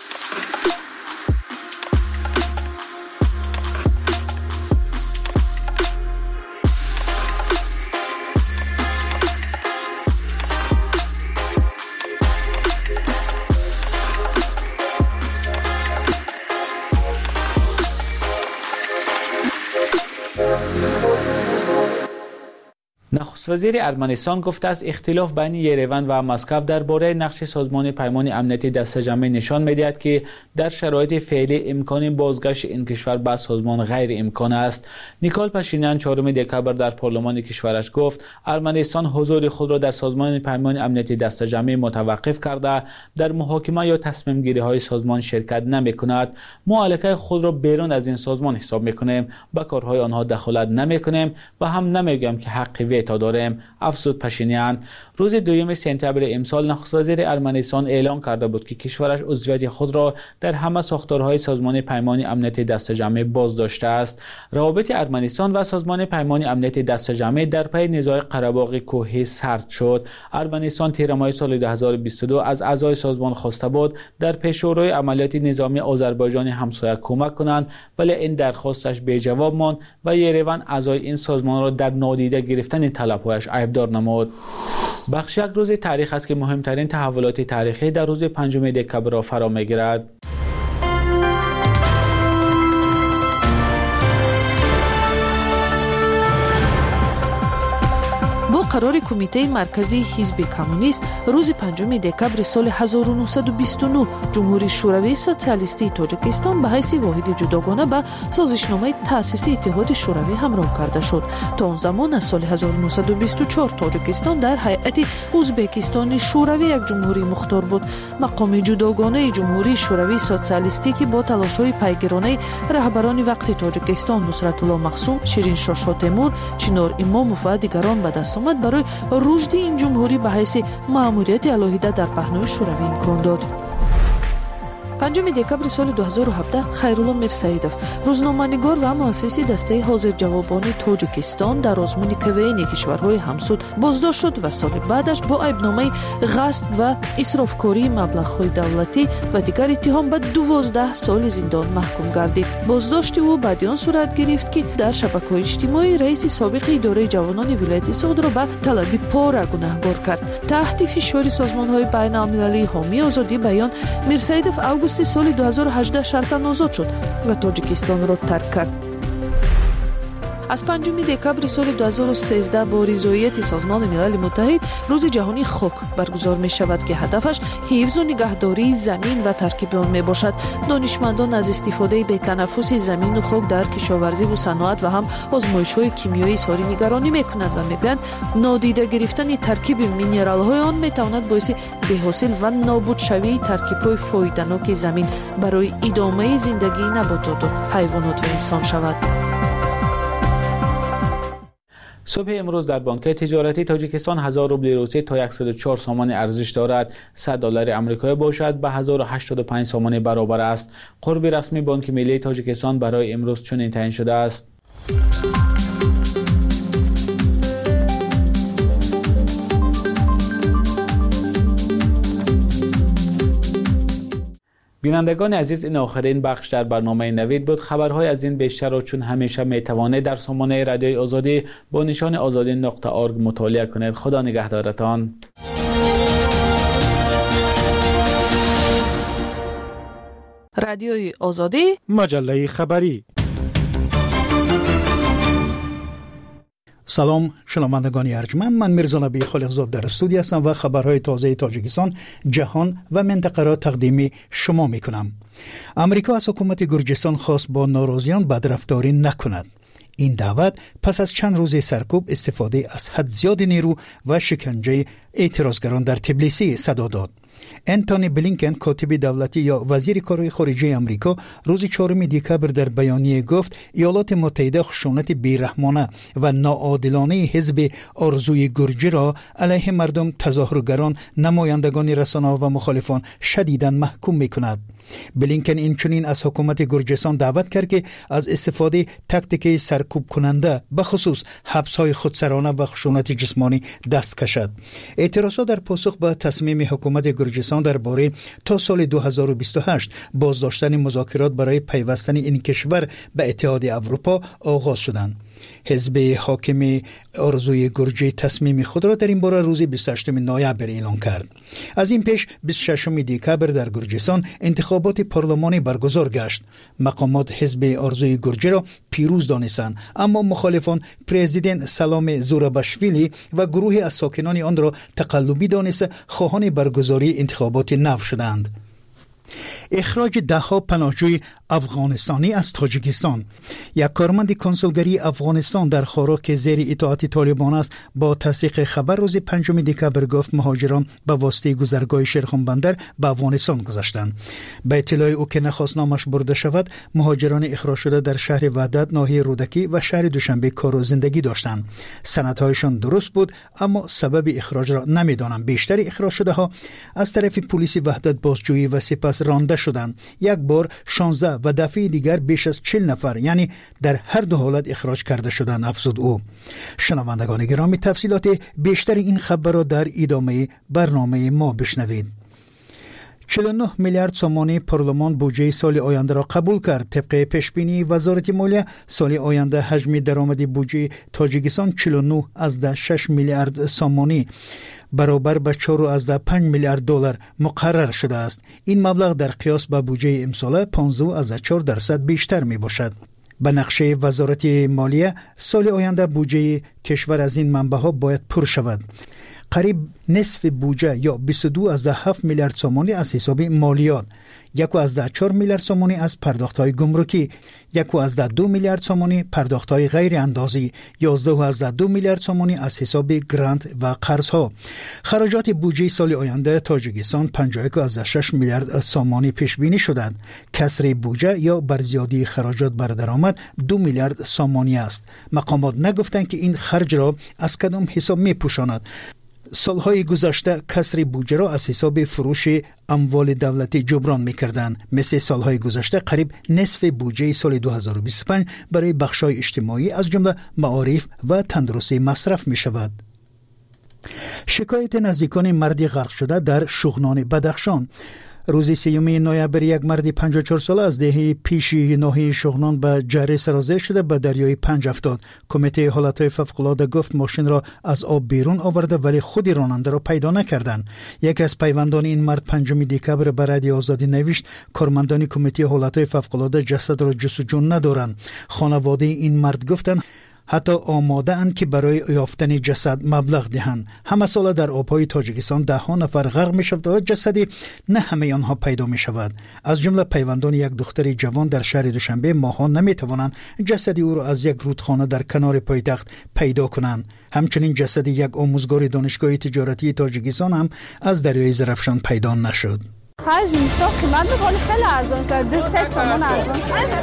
Speaker 1: نخست وزیر ارمنستان گفته است اختلاف بین یریون و مسکو درباره نقش سازمان پیمان امنیتی دسته‌جمعی نشان می‌دهد که در شرایط فعلی امکان بازگشت این کشور به سازمان غیر امکان است. نیکول پاشینیان چهارم دکبر در پارلمان کشورش گفت ارمنستان حضور خود را در سازمان پیمان امنیتی دسته‌جمعی متوقف کرده، در محاکمه یا تصمیم گیری های سازمان شرکت نمی‌کند. ما علاقه خود را بیرون از این سازمان حساب می‌کنیم، به کارهای آنها دخالت نمی‌کنیم و هم نمی‌گوییم که حق ویتو داریم، افزود پاشینیان. روز دوم سپتامبر امسال نخست وزیر ارمنستان اعلام کرده بود که کشورش عضویت خود را در همه ساختارهای سازمان پیمان امنیتی دسته‌جمعی باز داشته است. روابط ارمنستان و سازمان پیمان امنیتی دسته‌جمعی در پی نزاع قره‌باغ کوهی سرد شد. ارمنستان تیر ماه سال دو هزار و بیست و دو از اعضای سازمان خواسته بود در پیشروی عملیات نظامی آذربایجان همسایه کمک کنند، ولی این درخواستش بی جواب ماند و یریون اعضای این سازمان را در نادیده گرفتن طلب‌هایش عیبدار نمود. بخش یک روز تاریخ است که مهمترین تحولات تاریخی در روز پنجم دکبر را فرا می‌گیرد.
Speaker 2: قرار کمیته مرکزی حزب کمونیست روز پنجم دکبر سال هزار و نهصد و بیست و نه جمهوری شوروی سوسیالیستی تاجیکستان به حیث واحد جداگانه به سازشنامه تأسیس اتحاد شوروی همراه کرده شد. تا آن زمان از سال هزار و نهصد و بیست و چهار تاجیکستان در هیئت ازبکستان شوروی یک جمهوری مختار بود. مقام جداگانه جمهوری شوروی سوسیالیستی که با تلاش‌های پیگیرانه رهبران وقت تاجیکستان نصرت الله مقسوم، شیرین شاه تیمور، چنار اماموف و دیگران به دست آمد، برای رشد این جمهوری به حیث مأموریت الهیده در پهنای شوروی امکان داد. پنجم دکبر سال دو هزار و هفده خیرالله میرسیدوف روزنامه‌نگار و مؤسس دسته حاضر جوابان تاجیکستان در آزمون کوین کشورهای همسود بازداشت شد و سال بعدش با عیبنامه غصب و اسرافکاری مبلغ‌های دولتی و دیگر اتهام به دوازده سال زندان محکوم گردید. بازداشت او بعد آن صورت گرفت که در شبکه‌های اجتماعی رئیس سابق اداره جوانان ولایت سعود را به طلب پاره گناهکار کرد. تحت فشار سازمان‌های بین‌المللی حامی آزادی بیان میرسیدوف اوگوست سال دو هزار و هجده شرطاً آزاد شد و تاجیکستان را ترک کرد. از پنجم دکبر سال دو هزار و سیزده با رضایت سازمان ملل متحد روز جهانی خاک برگزار می شود که هدفش حفظ و نگهداری زمین و ترکیب آن می باشد. دانشمندان از استفاده به تنفس زمین و خاک در کشاورزی و صنعت و هم آزمایش‌های کیمیایی اظهار نگرانی می کنند و می گویند نادیده گرفتن ترکیب مینرال‌های آن می تواند باعث بی‌حاصل و نابود شوی ترکیب‌های فایده‌ناک زمین برای ادامه زندگی نباتات و حیوانات و انسان شود.
Speaker 1: صبح امروز در بانک تجارتی تاجیکستان هزار روبل روسی تا صد و چهار سامان ارزش دارد. صد دلار آمریکایی باشد به هزار و هشتاد و پنج سامان برابر است. قرب رسمی بانک ملی تاجیکستان برای امروز چنین تعیین شده است. بینندگان عزیز، این آخرین بخش در برنامه نوید بود. خبرهای از این بیشتر را چون همیشه میتوانید در سامانه رادیوی آزادی با نشان آزادی نقطه ارگ مطالعه کنید. خدا نگهدارتان.
Speaker 2: رادیوی آزادی،
Speaker 7: مجله خبری.
Speaker 3: سلام شنوندگان ارجمند، من میرزا نبی خالقزاد در استودیو هستم و خبرهای تازه تاجیکستان، جهان و منطقه را تقدیم شما میکنم. امریکا از حکومت گرجستان خواست با ناراضیان بدرفتاری نکند. این دعوت پس از چند روز سرکوب، استفاده از حد زیاد نیرو و شکنجه اعتراضگران در تبلیسی صدا داد. انتونی بلینکن، کاتب دولتی یا وزیر کارهای خارجه آمریکا، روز چهارم دکبر در بیانیه گفت ایالات متحده خشونت بیرحمانه و ناعادلانه حزب آرزوی گرجی را علیه مردم، تظاهرگران، نمایندگان رسانه و مخالفان شدیداً محکوم می‌کند. بلینکن این چنین از حکومت گرجستان دعوت کرد که از استفاده تاکتیک سرکوب کننده به خصوص حبس‌های خودسرانه و خشونت جسمانی دست کشد. اعتراضات در پاسخ به تصمیم حکومت گرجستان درباره تا سال دو هزار و بیست و هشت بازداشتن مذاکرات برای پیوستن این کشور به اتحاد اروپا آغاز شدند. حزب حاکم آرزوی گرجی تصمیم خود را در این باره روز بیست و هشتم نوامبر اعلام کرد. از این پیش بیست و ششم دکبر در گرجستان انتخابات پارلمانی برگزار گشت. مقامات حزب آرزوی گرجی را پیروز دانستند، اما مخالفان پرزیدنت سلام زوراباشویلی و گروهی از ساکنان آن را تقلبی دانسته خواهان برگزاری انتخابات نو شدند. اخراج دهها پناهجوی افغانستانی از تاجیکستان. یک کارمند کنسولگری افغانستان در خارا که زیر اطاعت طالبان است با تصدیق خبر روز پنجم دکبر گفت مهاجران به واسطه گذرگاه شیرخان بندر به افغانستان گذشتند. به اطلاع او که نخواست نامش برده شود، مهاجران اخراج شده در شهر وحدت، ناحیه رودکی و شهر دوشنبه کار و زندگی داشتند. سندهایشان درست بود، اما سبب اخراج را نمیدانند. بیشتر اخراج شده ها از طرف پلیس وحدت بازجویی و سپس رانده شدند. یک بار شانزده و دفعه دیگر بیش از چهل نفر، یعنی در هر دو حالت اخراج کرده شدند، افزود او. شنوندگان گرامی، تفصیلات بیشتر این خبر را در ادامه برنامه ما بشنوید. چهل و نه میلیارد سومانی پارلمان بودجه سال آینده را قبول کرد. طبق پیشبینی وزارت مالیه، سال آینده حجم درآمد بودجه تاجیکستان چهل و نه ازده شش میلیارد سومانی برابر به چهار ازده پنج میلیارد دلار مقرر شده است. این مبلغ در قیاس با بودجه امساله پانزده ازده چهار درصد بیشتر می باشد. به نقشه وزارت مالیه، سال آینده بودجه کشور از این منبع ها باید پر شود. قریب نصف بودجه یا بیست و دو ممیز هفت میلیارد سومانی از حساب مالیات، یک ممیز چهار میلیارد سومانی از پرداخت‌های گمرکی، یک ممیز دو میلیارد سومانی پرداخت‌های غیر اندازی، یازده ممیز دو میلیارد سومانی از حساب گرانت و قرض‌ها. خراجات بودجه سال آینده تاجیکستان پنجاه و یک ممیز شش میلیارد سومانی پیش بینی شده. کسری بودجه یا برزیادی خراجات بر درآمد دو میلیارد سومانی است. مقامات نگفتند که این خرج را از کدام حساب می‌پوشاند. سالهای گذشته کسری بودجه را از حساب فروش اموال دولتی جبران می‌کردند. مثل سالهای گذشته قریب نصف بودجه سال دو هزار و بیست و پنج برای بخش‌های اجتماعی از جمله معارف و تندرستی مصرف می‌شود. شکایت نزدیکان مردی غرق شده در شغنان بدخشان. روز سیوم نوامبر یک مرد پنجاه و چهار ساله از دهه پیشی ناحیه شغنان به جره سرازیر شده به دریای پنج افتاد. کمیته حالتهای فوق‌العاده گفت ماشین را از آب بیرون آورده ولی خود راننده را پیدا نکردند. یکی از پیوندان این مرد پنجم دکبر به رادیو آزادی نوشت کارمندان کمیته حالتهای فوق‌العاده جسد را جستجو ندارند. خانواده این مرد گفتند حتی آماده اند که برای یافتن جسد مبلغ دهند. همه سال در آبهای تاجیکستان ده ها نفر غرق می شود و جسدی نه همه آنها پیدا می شود. از جمله پیوندان یک دختر جوان در شهر دوشنبه ماها نمی توانند جسدی او را از یک رودخانه در کنار پایتخت پیدا کنند. همچنین جسد یک آموزگار دانشگاه تجارتی تاجیکستان هم از دریای زرافشان پیدا نشد.
Speaker 8: خرج اینستا قیمت می‌کنه خیلی ارزان شده. دو سه تومان ارزان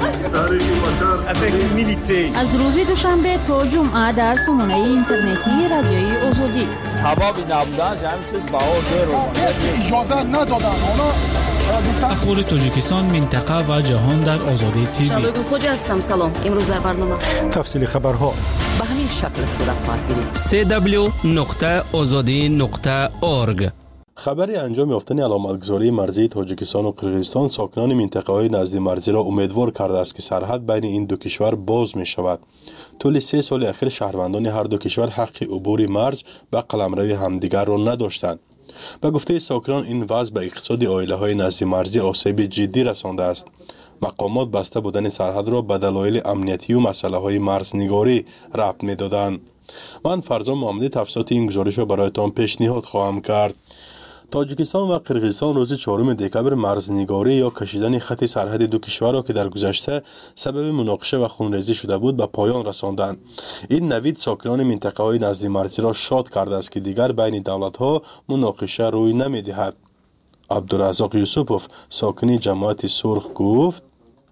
Speaker 8: شده.
Speaker 5: از روز دوشنبه تا جمعه در سامانه اینترنتی رادیوی آزادی.
Speaker 12: سبب نبودن همین چیز باور رو
Speaker 7: اجازه ندادن.
Speaker 14: اخبار تاجیکستان، منطقه و جهان در آزادی تیوی.
Speaker 9: شبگیر خوج هستم. سلام. امروز در برنامه
Speaker 7: تفصیل خبرها
Speaker 9: به همین شکل صورت خواهد گرفت.
Speaker 10: سی دبلیو نقطه آزادی نقطه اورگ.
Speaker 11: خبری انجام یافتن علامتگذاری مرزی تاجیکستان و قرقیزستان ساکنان منطقه‌های نزد مرزی را امیدوار کرده است که سرحد بین این دو کشور باز می شود. طول سه سال اخیر شهروندان هر دو کشور حق عبور مرز و قلمروی همدیگر را نداشتند. به گفته ساکنان این وضع به اقتصاد عائله‌های نزد مرزی آسیب جدی رسانده است. مقامات بسته بودن سرحد را به دلایل امنیتی و مسئله‌های مرزنگاری ربط می‌دادند. من فرزان محمدی تفصیلات این گزارش را برایتان پیشنهاد خواهم کرد. تاجیکستان و قرقیزستان روز چهارم دکبر مرزنگاری یا کشیدن خط سرحد دو کشور را که در گذشته سبب مناقشه و خونریزی شده بود به پایان رساندند. این نوید ساکنان منطقه‌های نزد مرزی را شاد کرده است که دیگر بین دولت‌ها مناقشه روی نمی‌دهد. عبدالرزاق یوسفوف ساکنی جماعت سرخ گفت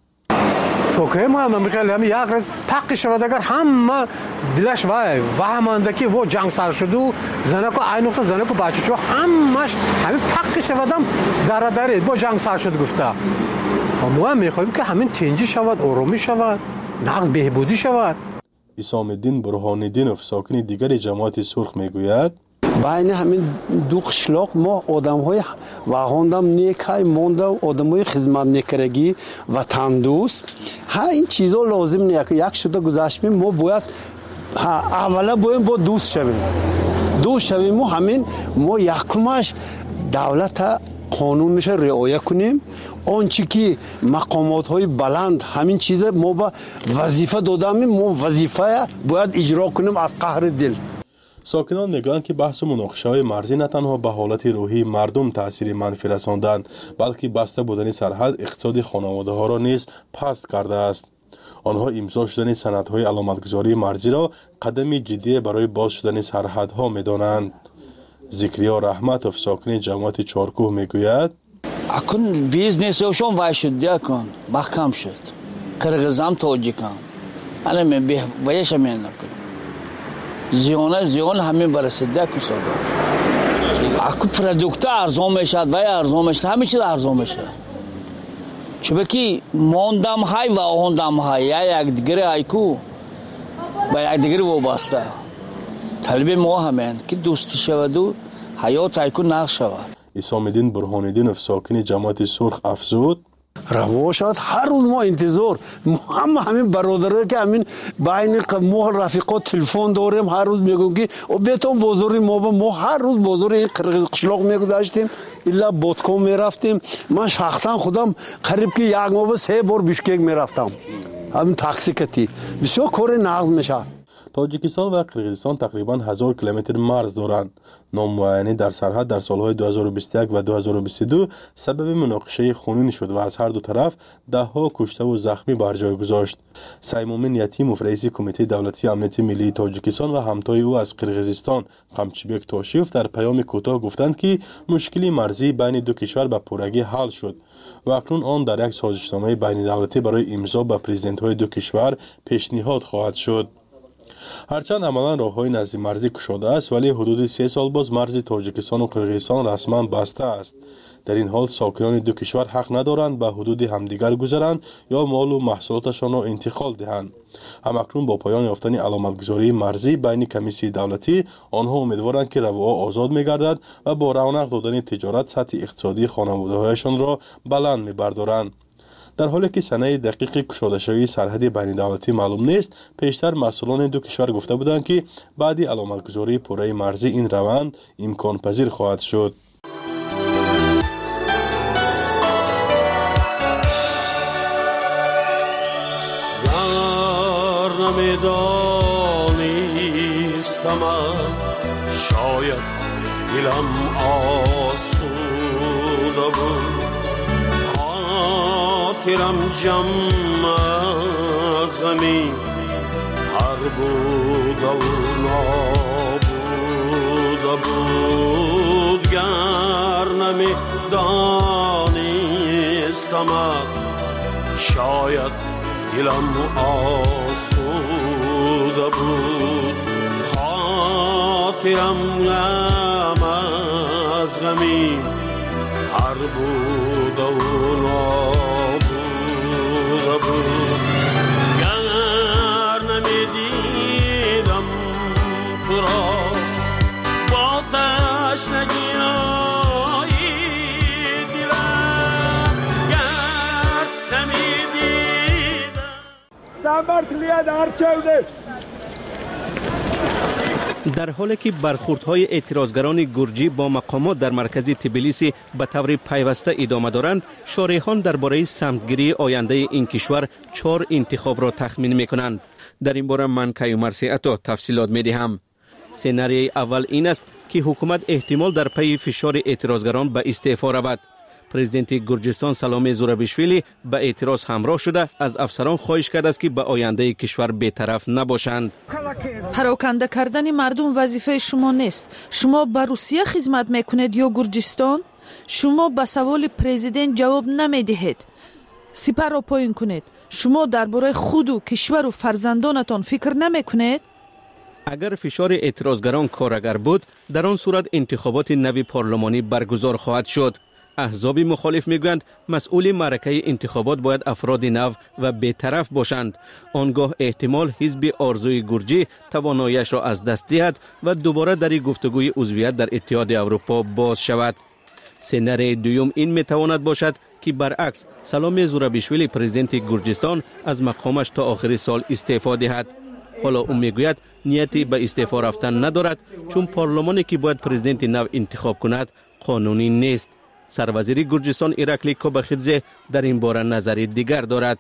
Speaker 24: توکه ما هم میگن همین یک روز پاک شود اگر همه دلش وای وهمانده که و جنگ سر شد و زنکو این نقطه زنکو بچه‌چو همش همین پاک شودم ضرر داره با جنگ سر شد گفته. ما هم میخوایم که همین تنجی شود، آرامی شود، نقض بهبودی شود.
Speaker 11: اسام الدین برهان‌الدینوف ساکنی دیگر جماعت سرخ میگوید
Speaker 13: بین همین دو قشلاق ما آدم‌های واهاندم نیکای مونده و آدم‌های خدمت نکرگی و تندوست ها این چیزا لازم نیست که یک شده گذاشتیم ما باید اولا باید با دوست شویم دوست شویم ما همین ما یکمش دولت قانونش رعایت کنیم آنچه که مقامات‌های بلند همین چیز ما با وظیفه دادیم ما وظیفه باید اجرا کنیم از قهر دل.
Speaker 11: ساکنان میگویند که بحث و مناقشه‌های مرزی نه تنها به حالت روحی مردم تأثیر منفی رساندند بلکه بسته بودن سرحد اقتصاد خانواده‌ها را نیز پست کرده است. آنها امضا شدن سندهای علامتگذاری مرزی را قدم جدی برای باز شدن سرحدها می‌دانند. ذکریا رحمتوف ساکن جماعت چارکوه میگوید
Speaker 12: اکن بیزنسشون وای شد یکن محکم شد قرقیزستان تاجیکستان الان من به وایش من نکنم زیانه زیان همین برسیده که ساده اکو پروداکت ارزان میشد و ارزان میشد همه چیز ارزان میشد چون که ماندم های و آهندم های یا یک دیگر ایکو با یک دیگر وابسته طلب ما همین که دوستی شود و حیات ایکو نقش شود.
Speaker 11: اسام الدین برهان‌الدینوف ساکن جماعت سرخ افزود
Speaker 13: روا شد هر روز ما انتظار ما هم همین برادرایی که همین بین ما رفیقات تلفن داریم هر روز میگم که بیتون بزرگی ما با ما هر روز بزرگی قشلاق میگذاشتیم الا بودکام میرفتیم من شخصا خودم قریب که یک ماه سه بار بیشکک میرفتم همین تاکسی کتی بسیار کار نقض میشه.
Speaker 11: تاجیکستان و قرقیزستان تقریبا هزار کیلومتر مرز دارند. نامعینی در سرحد در سالهای دو هزار و بیست و یک و دو هزار و بیست و دو سبب مناقشه خونین شد و از هر دو طرف ده ها کشته و زخمی بر جای گذاشت. سیمومین یتیموف رئیس کمیته دولتی امنیت ملی تاجیکستان و همتای او از قرقیزستان قمچیبک توشیف در پیام کوتاه گفتند که مشکلی مرزی بین دو کشور به پورگی حل شد و اکنون آن در یک سازشنامه بین دولتی برای امضا به پرزیدنت های دو کشور پیشنهاد خواهد شد. هرچند عملا راههای نزد مرزی گشوده است ولی حدود سه سال باز مرز تاجیکستان و قرقیزستان رسما بسته است. در این حال ساکنان دو کشور حق ندارند به حدود همدیگر گذرند یا مال و محصولاتشان را انتقال دهند. همکنون با پایان یافتن علامتگذاری مرزی بین کمیسیون دولتی آنها امیدوارند که رواها آزاد می‌گردد و با رونق دادن تجارت سطح اقتصادی خانواده‌هایشان را بلند می‌بردارند. در حالی که سنه دقیق گشوده شوی سرحد بین دولتی معلوم نیست، پیشتر مسئولان دو کشور گفته بودند که بعد علامتگذاری پوره مرزی این روند امکان پذیر خواهد شد.
Speaker 16: شاید دلم آسوده بود، خاطرم جمع از غمی هر بود و نابوده بود. گر نمی دانستم شاید دلم آسوده بود، خاطرم غم از غمی هر بود و نابوده بود. گر نمیدیدم تو را با تشنگی دلم، گر نمیدیدم
Speaker 7: سنبرتلیه در چوده.
Speaker 10: در حالی که برخوردهای اعتراضگران گرجی با مقامات در مرکز تبلیسی به طور پیوسته ادامه دارند، شارحان درباره سمتگیری آینده این کشور چهار انتخاب را تخمین می‌کنند. در این باره من کیومرث عطا تفصیلات می‌دهم. سناریوی اول این است که حکومت احتمال در پی فشار اعتراضگران به استعفا رود. پرزیدنت گرجستان سلام زورابیشویلی به اعتراض همراه شده از افسران خواهش کرده است که به آینده کشور بی‌طرف نباشند.
Speaker 2: پراکنده کردن مردم وظیفه شما نیست. شما به روسیه خدمت میکنید یا گرجستان؟ شما به سوال پرزیدنت جواب نمیدهید. سپر را پایین کنید. شما درباره خود و کشور و فرزندانتان فکر نمیکنید؟
Speaker 10: اگر فشار اعتراضگران کارگر بود، در آن صورت انتخابات نوی پارلمانی برگزار خواهد شد. احزاب مخالف میگویند مسئول معرکه انتخابات باید افراد نو و بی‌طرف باشند. آنگاه احتمال حزب آرزوی گرجی تواناییش را از دست دهد و دوباره در گفتگوی عضویت در اتحاد اروپا باز شود. سناریوی دوم این میتواند باشد که برعکس سلام زورابیشویلی پرزیدنت گرجستان از مقامش تا آخر سال استعفا دهد. حالا او میگوید نیتی به استعفا رفتن ندارد چون پارلمانی که باید پرزیدنت نو انتخاب کند قانونی نیست. سروزیر گرجستان ایرکلی کوباخیدزه در این باره نظری دیگر دارد.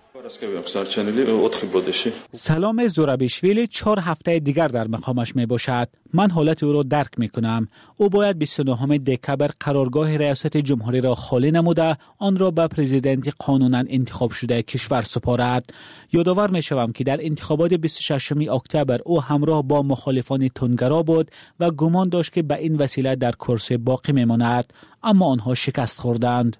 Speaker 1: سلام زورابیشویلی چهار هفته دیگر در مقامش می باشد. من حالت او را درک می کنم. او باید بیست و نهم دکبر قرارگاه ریاست جمهوری را خالی نموده آن را به پرزیدنت قانونا انتخاب شده کشور سپارد. یادآور می شوم که در انتخابات بیست و ششم اکتبر او همراه با مخالفان تندگرا بود و گمان داشت که به این وسیله در کرسی باقی می ماند، اما آنها شکست خوردند.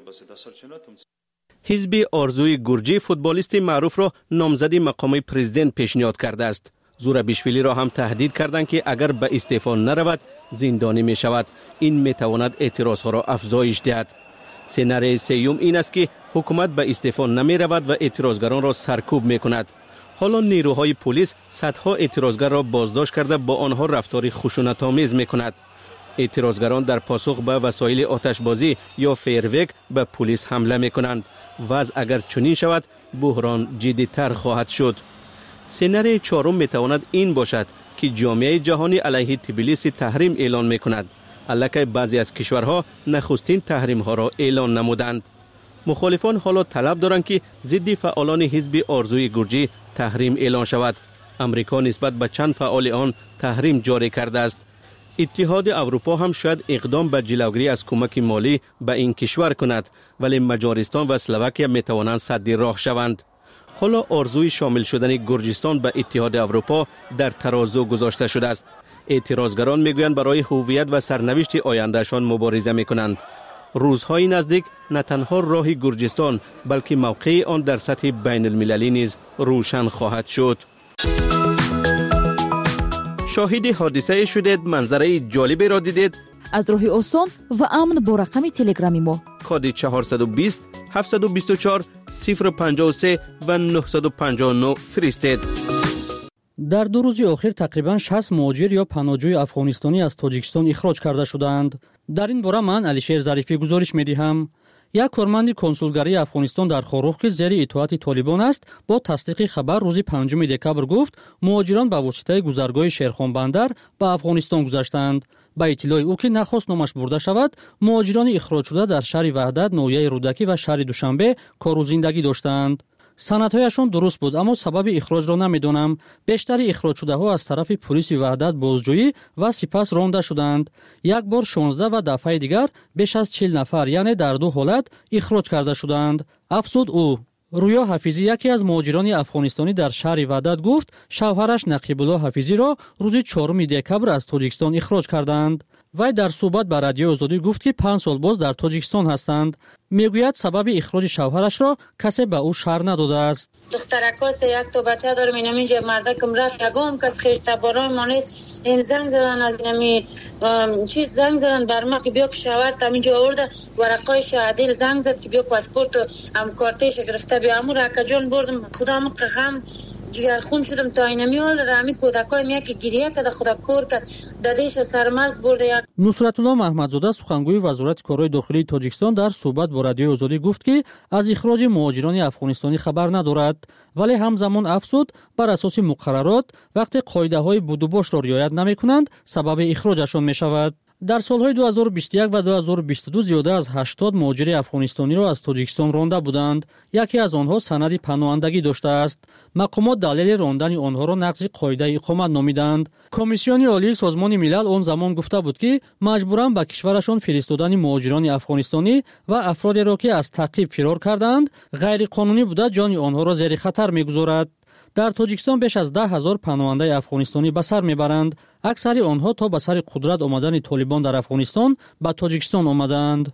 Speaker 10: حزب آرزوی گرجی فوتبالیست معروف را نامزدی مقام پرزیدنت پیشنهاد کرده است. زورابیشویلی را هم تهدید کردند که اگر به استعفا نرود زندانی می شود. این می تواند اعتراضها را افزایش دهد. سناریوی سوم این است که حکومت به استعفا نمی رود و اعتراضگران را سرکوب می کند. حالا نیروهای پلیس صدها اعتراضگر را بازداشت کرده با آنها رفتار خشونت‌آمیز می کند. اعتراضگران در پاسخ به وسایل آتشبازی یا فیرویک به پلیس حمله می کنند. وضع اگر چنین شود بحران جدی‌تر خواهد شد. سناریوی چهارم می تواند این باشد که جامعه جهانی علیه تبلیسی تحریم اعلان می کند. البته بعضی از کشورها نخستین تحریم ها را اعلان نمودند. مخالفان حالا طلب دارند که ضد فعالان حزب آرزوی گرجی تحریم اعلان شود. امریکا نسبت به چند فعال آن تحریم جاری کرده است. اتحاد اروپا هم شاید اقدام به جلوگیری از کمک مالی به این کشور کند، ولی مجارستان و اسلواکیه می توانند سد راه شوند. حالا آرزوی شامل شدن گرجستان به اتحاد اروپا در ترازو گذاشته شده است. اعتراضگران میگویند برای هویت و سرنوشت آیندهشان مبارزه میکنند. روزهای نزدیک نه تنها راه گرجستان بلکه موقع آن در سطح بین المللی نیز روشن خواهد شد. شاهد حادثه شدید، منظره جالبی را دیدید؟
Speaker 2: از راه آسان و امن با رقم تلگرامی ما
Speaker 10: کد چهارصد و بیست هفتصد و بیست و چهار صفر پنجاه و سه و نهصد و پنجاه و نه فرستید.
Speaker 17: در دو روز آخر تقریباً شصت مهاجر یا پناهجوی افغانستانی از تاجیکستان اخراج کرده شدند. در این باره من علیشیر ظریفی گزارش می‌دهم. یک کارمند کنسولگری افغانستان در خاروخ که زیر اطاعت طالبان است با تصدیق خبر روز پنجم دکبر گفت مهاجران به واسطه گذرگاه شیرخان بندر به افغانستان گذشتند. با اطلاع او که نخواست نامش برده شود، مهاجران اخراج شده در شهر وحدت، ناحیه رودکی و شهر دوشنبه کار و زندگی داشتند. سندهایشان درست بود، اما سبب اخراج را نمیدانم. بیشتر اخراج شده ها از طرف پلیس وحدت بازجویی و سپس رانده شدند. یک بار شانزده و دفعه دیگر بیش از چهل نفر، یعنی در دو حالت اخراج کرده شدند. افزود او. رویا حفیظی یکی از مهاجران افغانستانی در شهر وحدت گفت شوهرش نقیب الله حفیظی را روز چهارم دکبر از تاجیکستان اخراج کردند. وی در صحبت با رادیو آزادی گفت که پنج سال باز در تاجیکستان هستند. میگوید سبب اخراج شوهرش را کسی به او شهر نداده است.
Speaker 18: دخترکاس یک تا بچه دارم، اینم اینجا مردکم رفت یگام کس خیشت برای ما نیست. این زنگ زدن از اینمی چیز زنگ زدن بر ما که بیا که شوهر تم اینجا آورده ورقای شهادیل زنگ زد که بیا پاسپورت و هم کارتش گرفته بیا. امو رکا جان بردم خودم قغم جگر خون شدم تا اینمی حال رامی کودکای میاد که گریه کرده خدا کور کرد دادیش سرمرز برده. یک
Speaker 17: نصرت الله محمدزاده سخنگوی وزارت کارهای داخلی تاجیکستان در صحبت با رادیو آزادی گفت که از اخراج مهاجران افغانستانی خبر ندارد، ولی همزمان افزود بر اساس مقررات وقتی قاعده‌های بود و باش را رعایت نمی‌کنند سبب اخراجشان می‌شود. در سالهای دو هزار و بیست و یک و دو هزار و بیست و دو زیاده از هشتاد مهاجر افغانستانی را از تاجیکستان رانده بودند. یکی از آنها سند پناهندگی داشته است. مقامات دلیل راندن آنها را نقض قاعده اقامت نامیدند. کمیسیون عالی سازمان ملل آن زمان گفته بود که مجبورند به کشورشان فرستادن مهاجران افغانستانی و افرادی را که از تعقیب فرار کردند غیر قانونی بوده جان آنها را زیر خطر می‌گذارد. در تاجیکستان بیش از ده هزار پناهنده افغانستانی به سر میبرند. اکثر آنها تا به سر قدرت آمدن طالبان در افغانستان به تاجیکستان آمدند.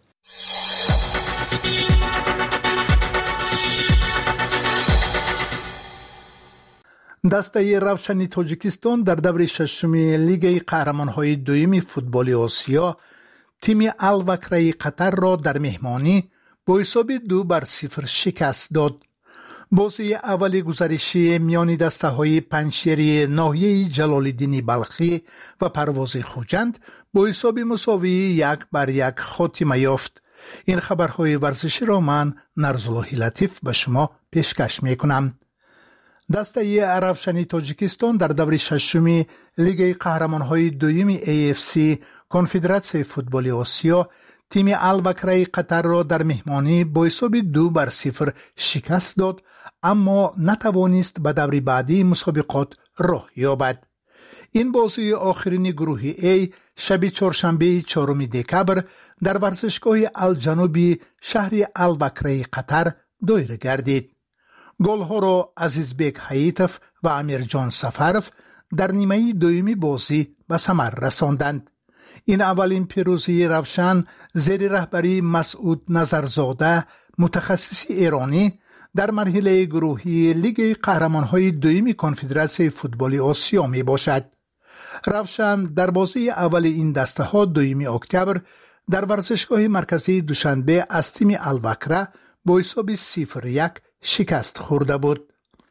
Speaker 19: دسته روشن تاجیکستان در دور ششم لیگ قهرمان‌های دوم فوتبال آسیا تیم الوکره قطر را در مهمانی با حساب دو بر صفر شکست داد. بازی اول گزارشی میان دسته های پنجشیری ناحیه جلال‌الدین بلخی و پرواز خوجند با حساب مساوی یک بر یک خاتمه یافت. این خبرهای ورزشی را من نرزالله لطیف به شما پیشکش میکنم. دسته روشن تاجیکستان در دور ششم لیگ قهرمان‌های دوم ای اف سی کنفدراسیون فوتبال آسیا تیم الوکره قطر را در مهمانی با حساب دو بر صفر شکست داد، اما نتوانست به دور بعدی مسابقات راه یابد. این بازی آخرین گروه ای شب چهارشنبه چهارم دکبر در ورزشگاه الجنوبی شهر الوکره قطر دایر گردید. گل‌ها را عزیزبک حییتف و امیرجان سفرف در نیمه دومی بازی به ثمر رساندند. این اولین پیروزی روشن زیر رهبری مسعود نظرزاده متخصص ایرانی در مرحله گروهی لیگ قهرمان‌های دوم کنفدراسیون فوتبال آسیا می باشد. روشن در بازی اول این دسته ها دوم اکتبر در ورزشگاه مرکزی دوشنبه از تیم الوکره با حساب صفر یک شکست خورده بود.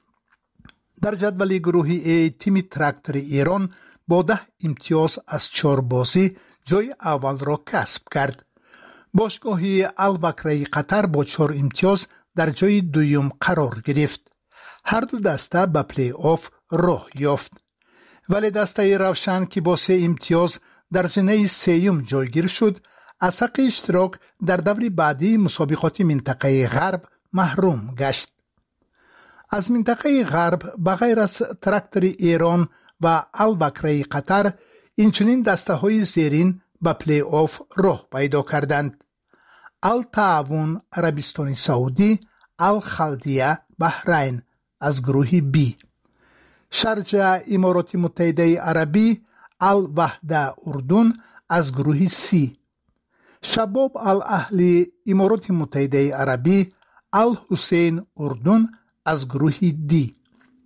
Speaker 19: در جدول گروهی ای تیم تراکتور ایران با ده امتیاز از چهار بازی جای اول را کسب کرد. باشگاهی الوکره قطر با چهار امتیاز در جای دوم قرار گرفت. هر دو دسته به پلی آف راه یافت. ولی دسته روشن که با سه امتیاز در زینه سیوم جایگیر شد، از حق اشتراک در دور بعدی مسابقات منطقه غرب محروم گشت. از منطقه غرب بغیر از تراکتور ایران و البکره قطر اینچنین دسته های زیرین به پلی آف راه پیدا کردند. التعاون عربستان سعودی، الخلدیه بحرین از گروه بی، شارجه امارات متحده عربی، الوحده اردن از گروه سی، شباب الاهلی امارات متحده عربی، الحسین اردن از گروه دی.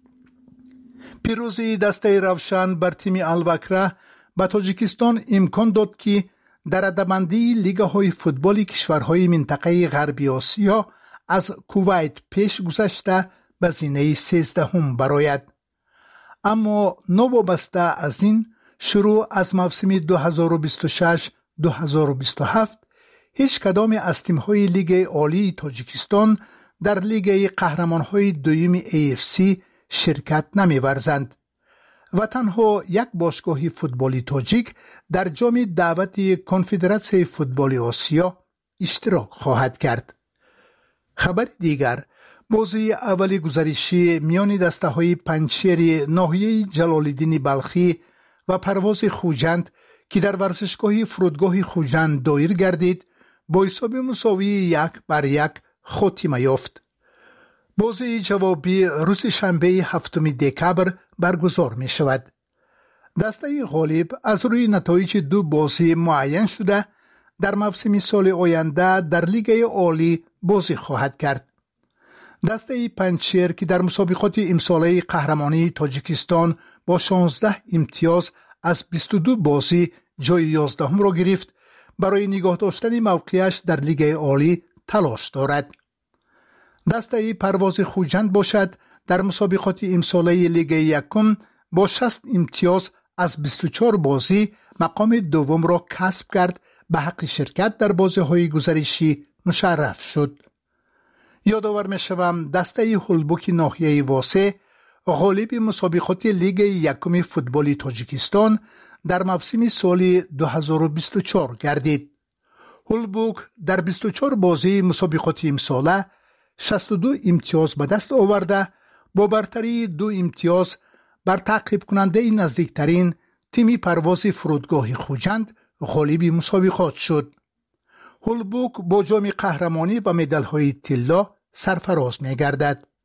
Speaker 19: پیروزی دسته روشن بر تیم البکره به تاجیکستان امکان داد که در رده‌بندی لیگ‌های فوتبال کشورهای منطقه غربی آسیا از کویت پیش گذشته به زینه سیزدهم برآید. اما نوابسته از این، شروع از موسم دو هزار و بیست و شش دو هزار و بیست و هفت هیچ کدام از تیم‌های لیگ عالی تاجیکستان در لیگ قهرمان‌های دوم ای اف سی شرکت نمی‌ورزند و تنها یک باشگاه فوتبالی تاجیک در جام دعوت کنفدراسیون فوتبال آسیا اشتراک خواهد کرد. خبر دیگر، بازی اولی گزارشی میان دسته‌های پنجشیر ناحیه جلال‌الدین بلخی و پرواز خوجند که در ورزشگاه فرودگاه خوجند دایر گردید با حساب مساوی یک بر یک خاتمه یافت. بازی جوابی روز شنبه هفتم دکبر برگزار می شود. دسته غالب از روی نتایج دو بازی معین شده در موسم سال آینده در لیگ عالی بازی خواهد کرد. دسته پنجشیر که در مسابقات امساله قهرمانی تاجیکستان با شانزده امتیاز از بیست و دو بازی جای یازدهم را گرفت، برای نگاه داشتن موقعش در لیگ عالی تلاش دارد. دسته پرواز خوجند باشد در مسابقات امساله لیگ یکم با شصت امتیاز از بیست و چهار بازی مقام دوم را کسب کرد، به حق شرکت در بازی‌های گزارشی مشرف شد. یادآور می‌شوم دسته هولبوک ناحیه واسه غالب مسابقات لیگ یکم فوتبال تاجیکستان در موسم سال دو هزار و بیست و چهار گردید. هولبوک در بیست و چهار بازی مسابقات امساله شصت و دو امتیاز به دست آورده، با برتری دو امتیاز بر تعقیب کننده نزدیکترین تیم پرواز فرودگاه خوجند غالب مسابقات شد. هولبوک با جام قهرمانی و مدال‌های طلا سرفراز می‌گردد.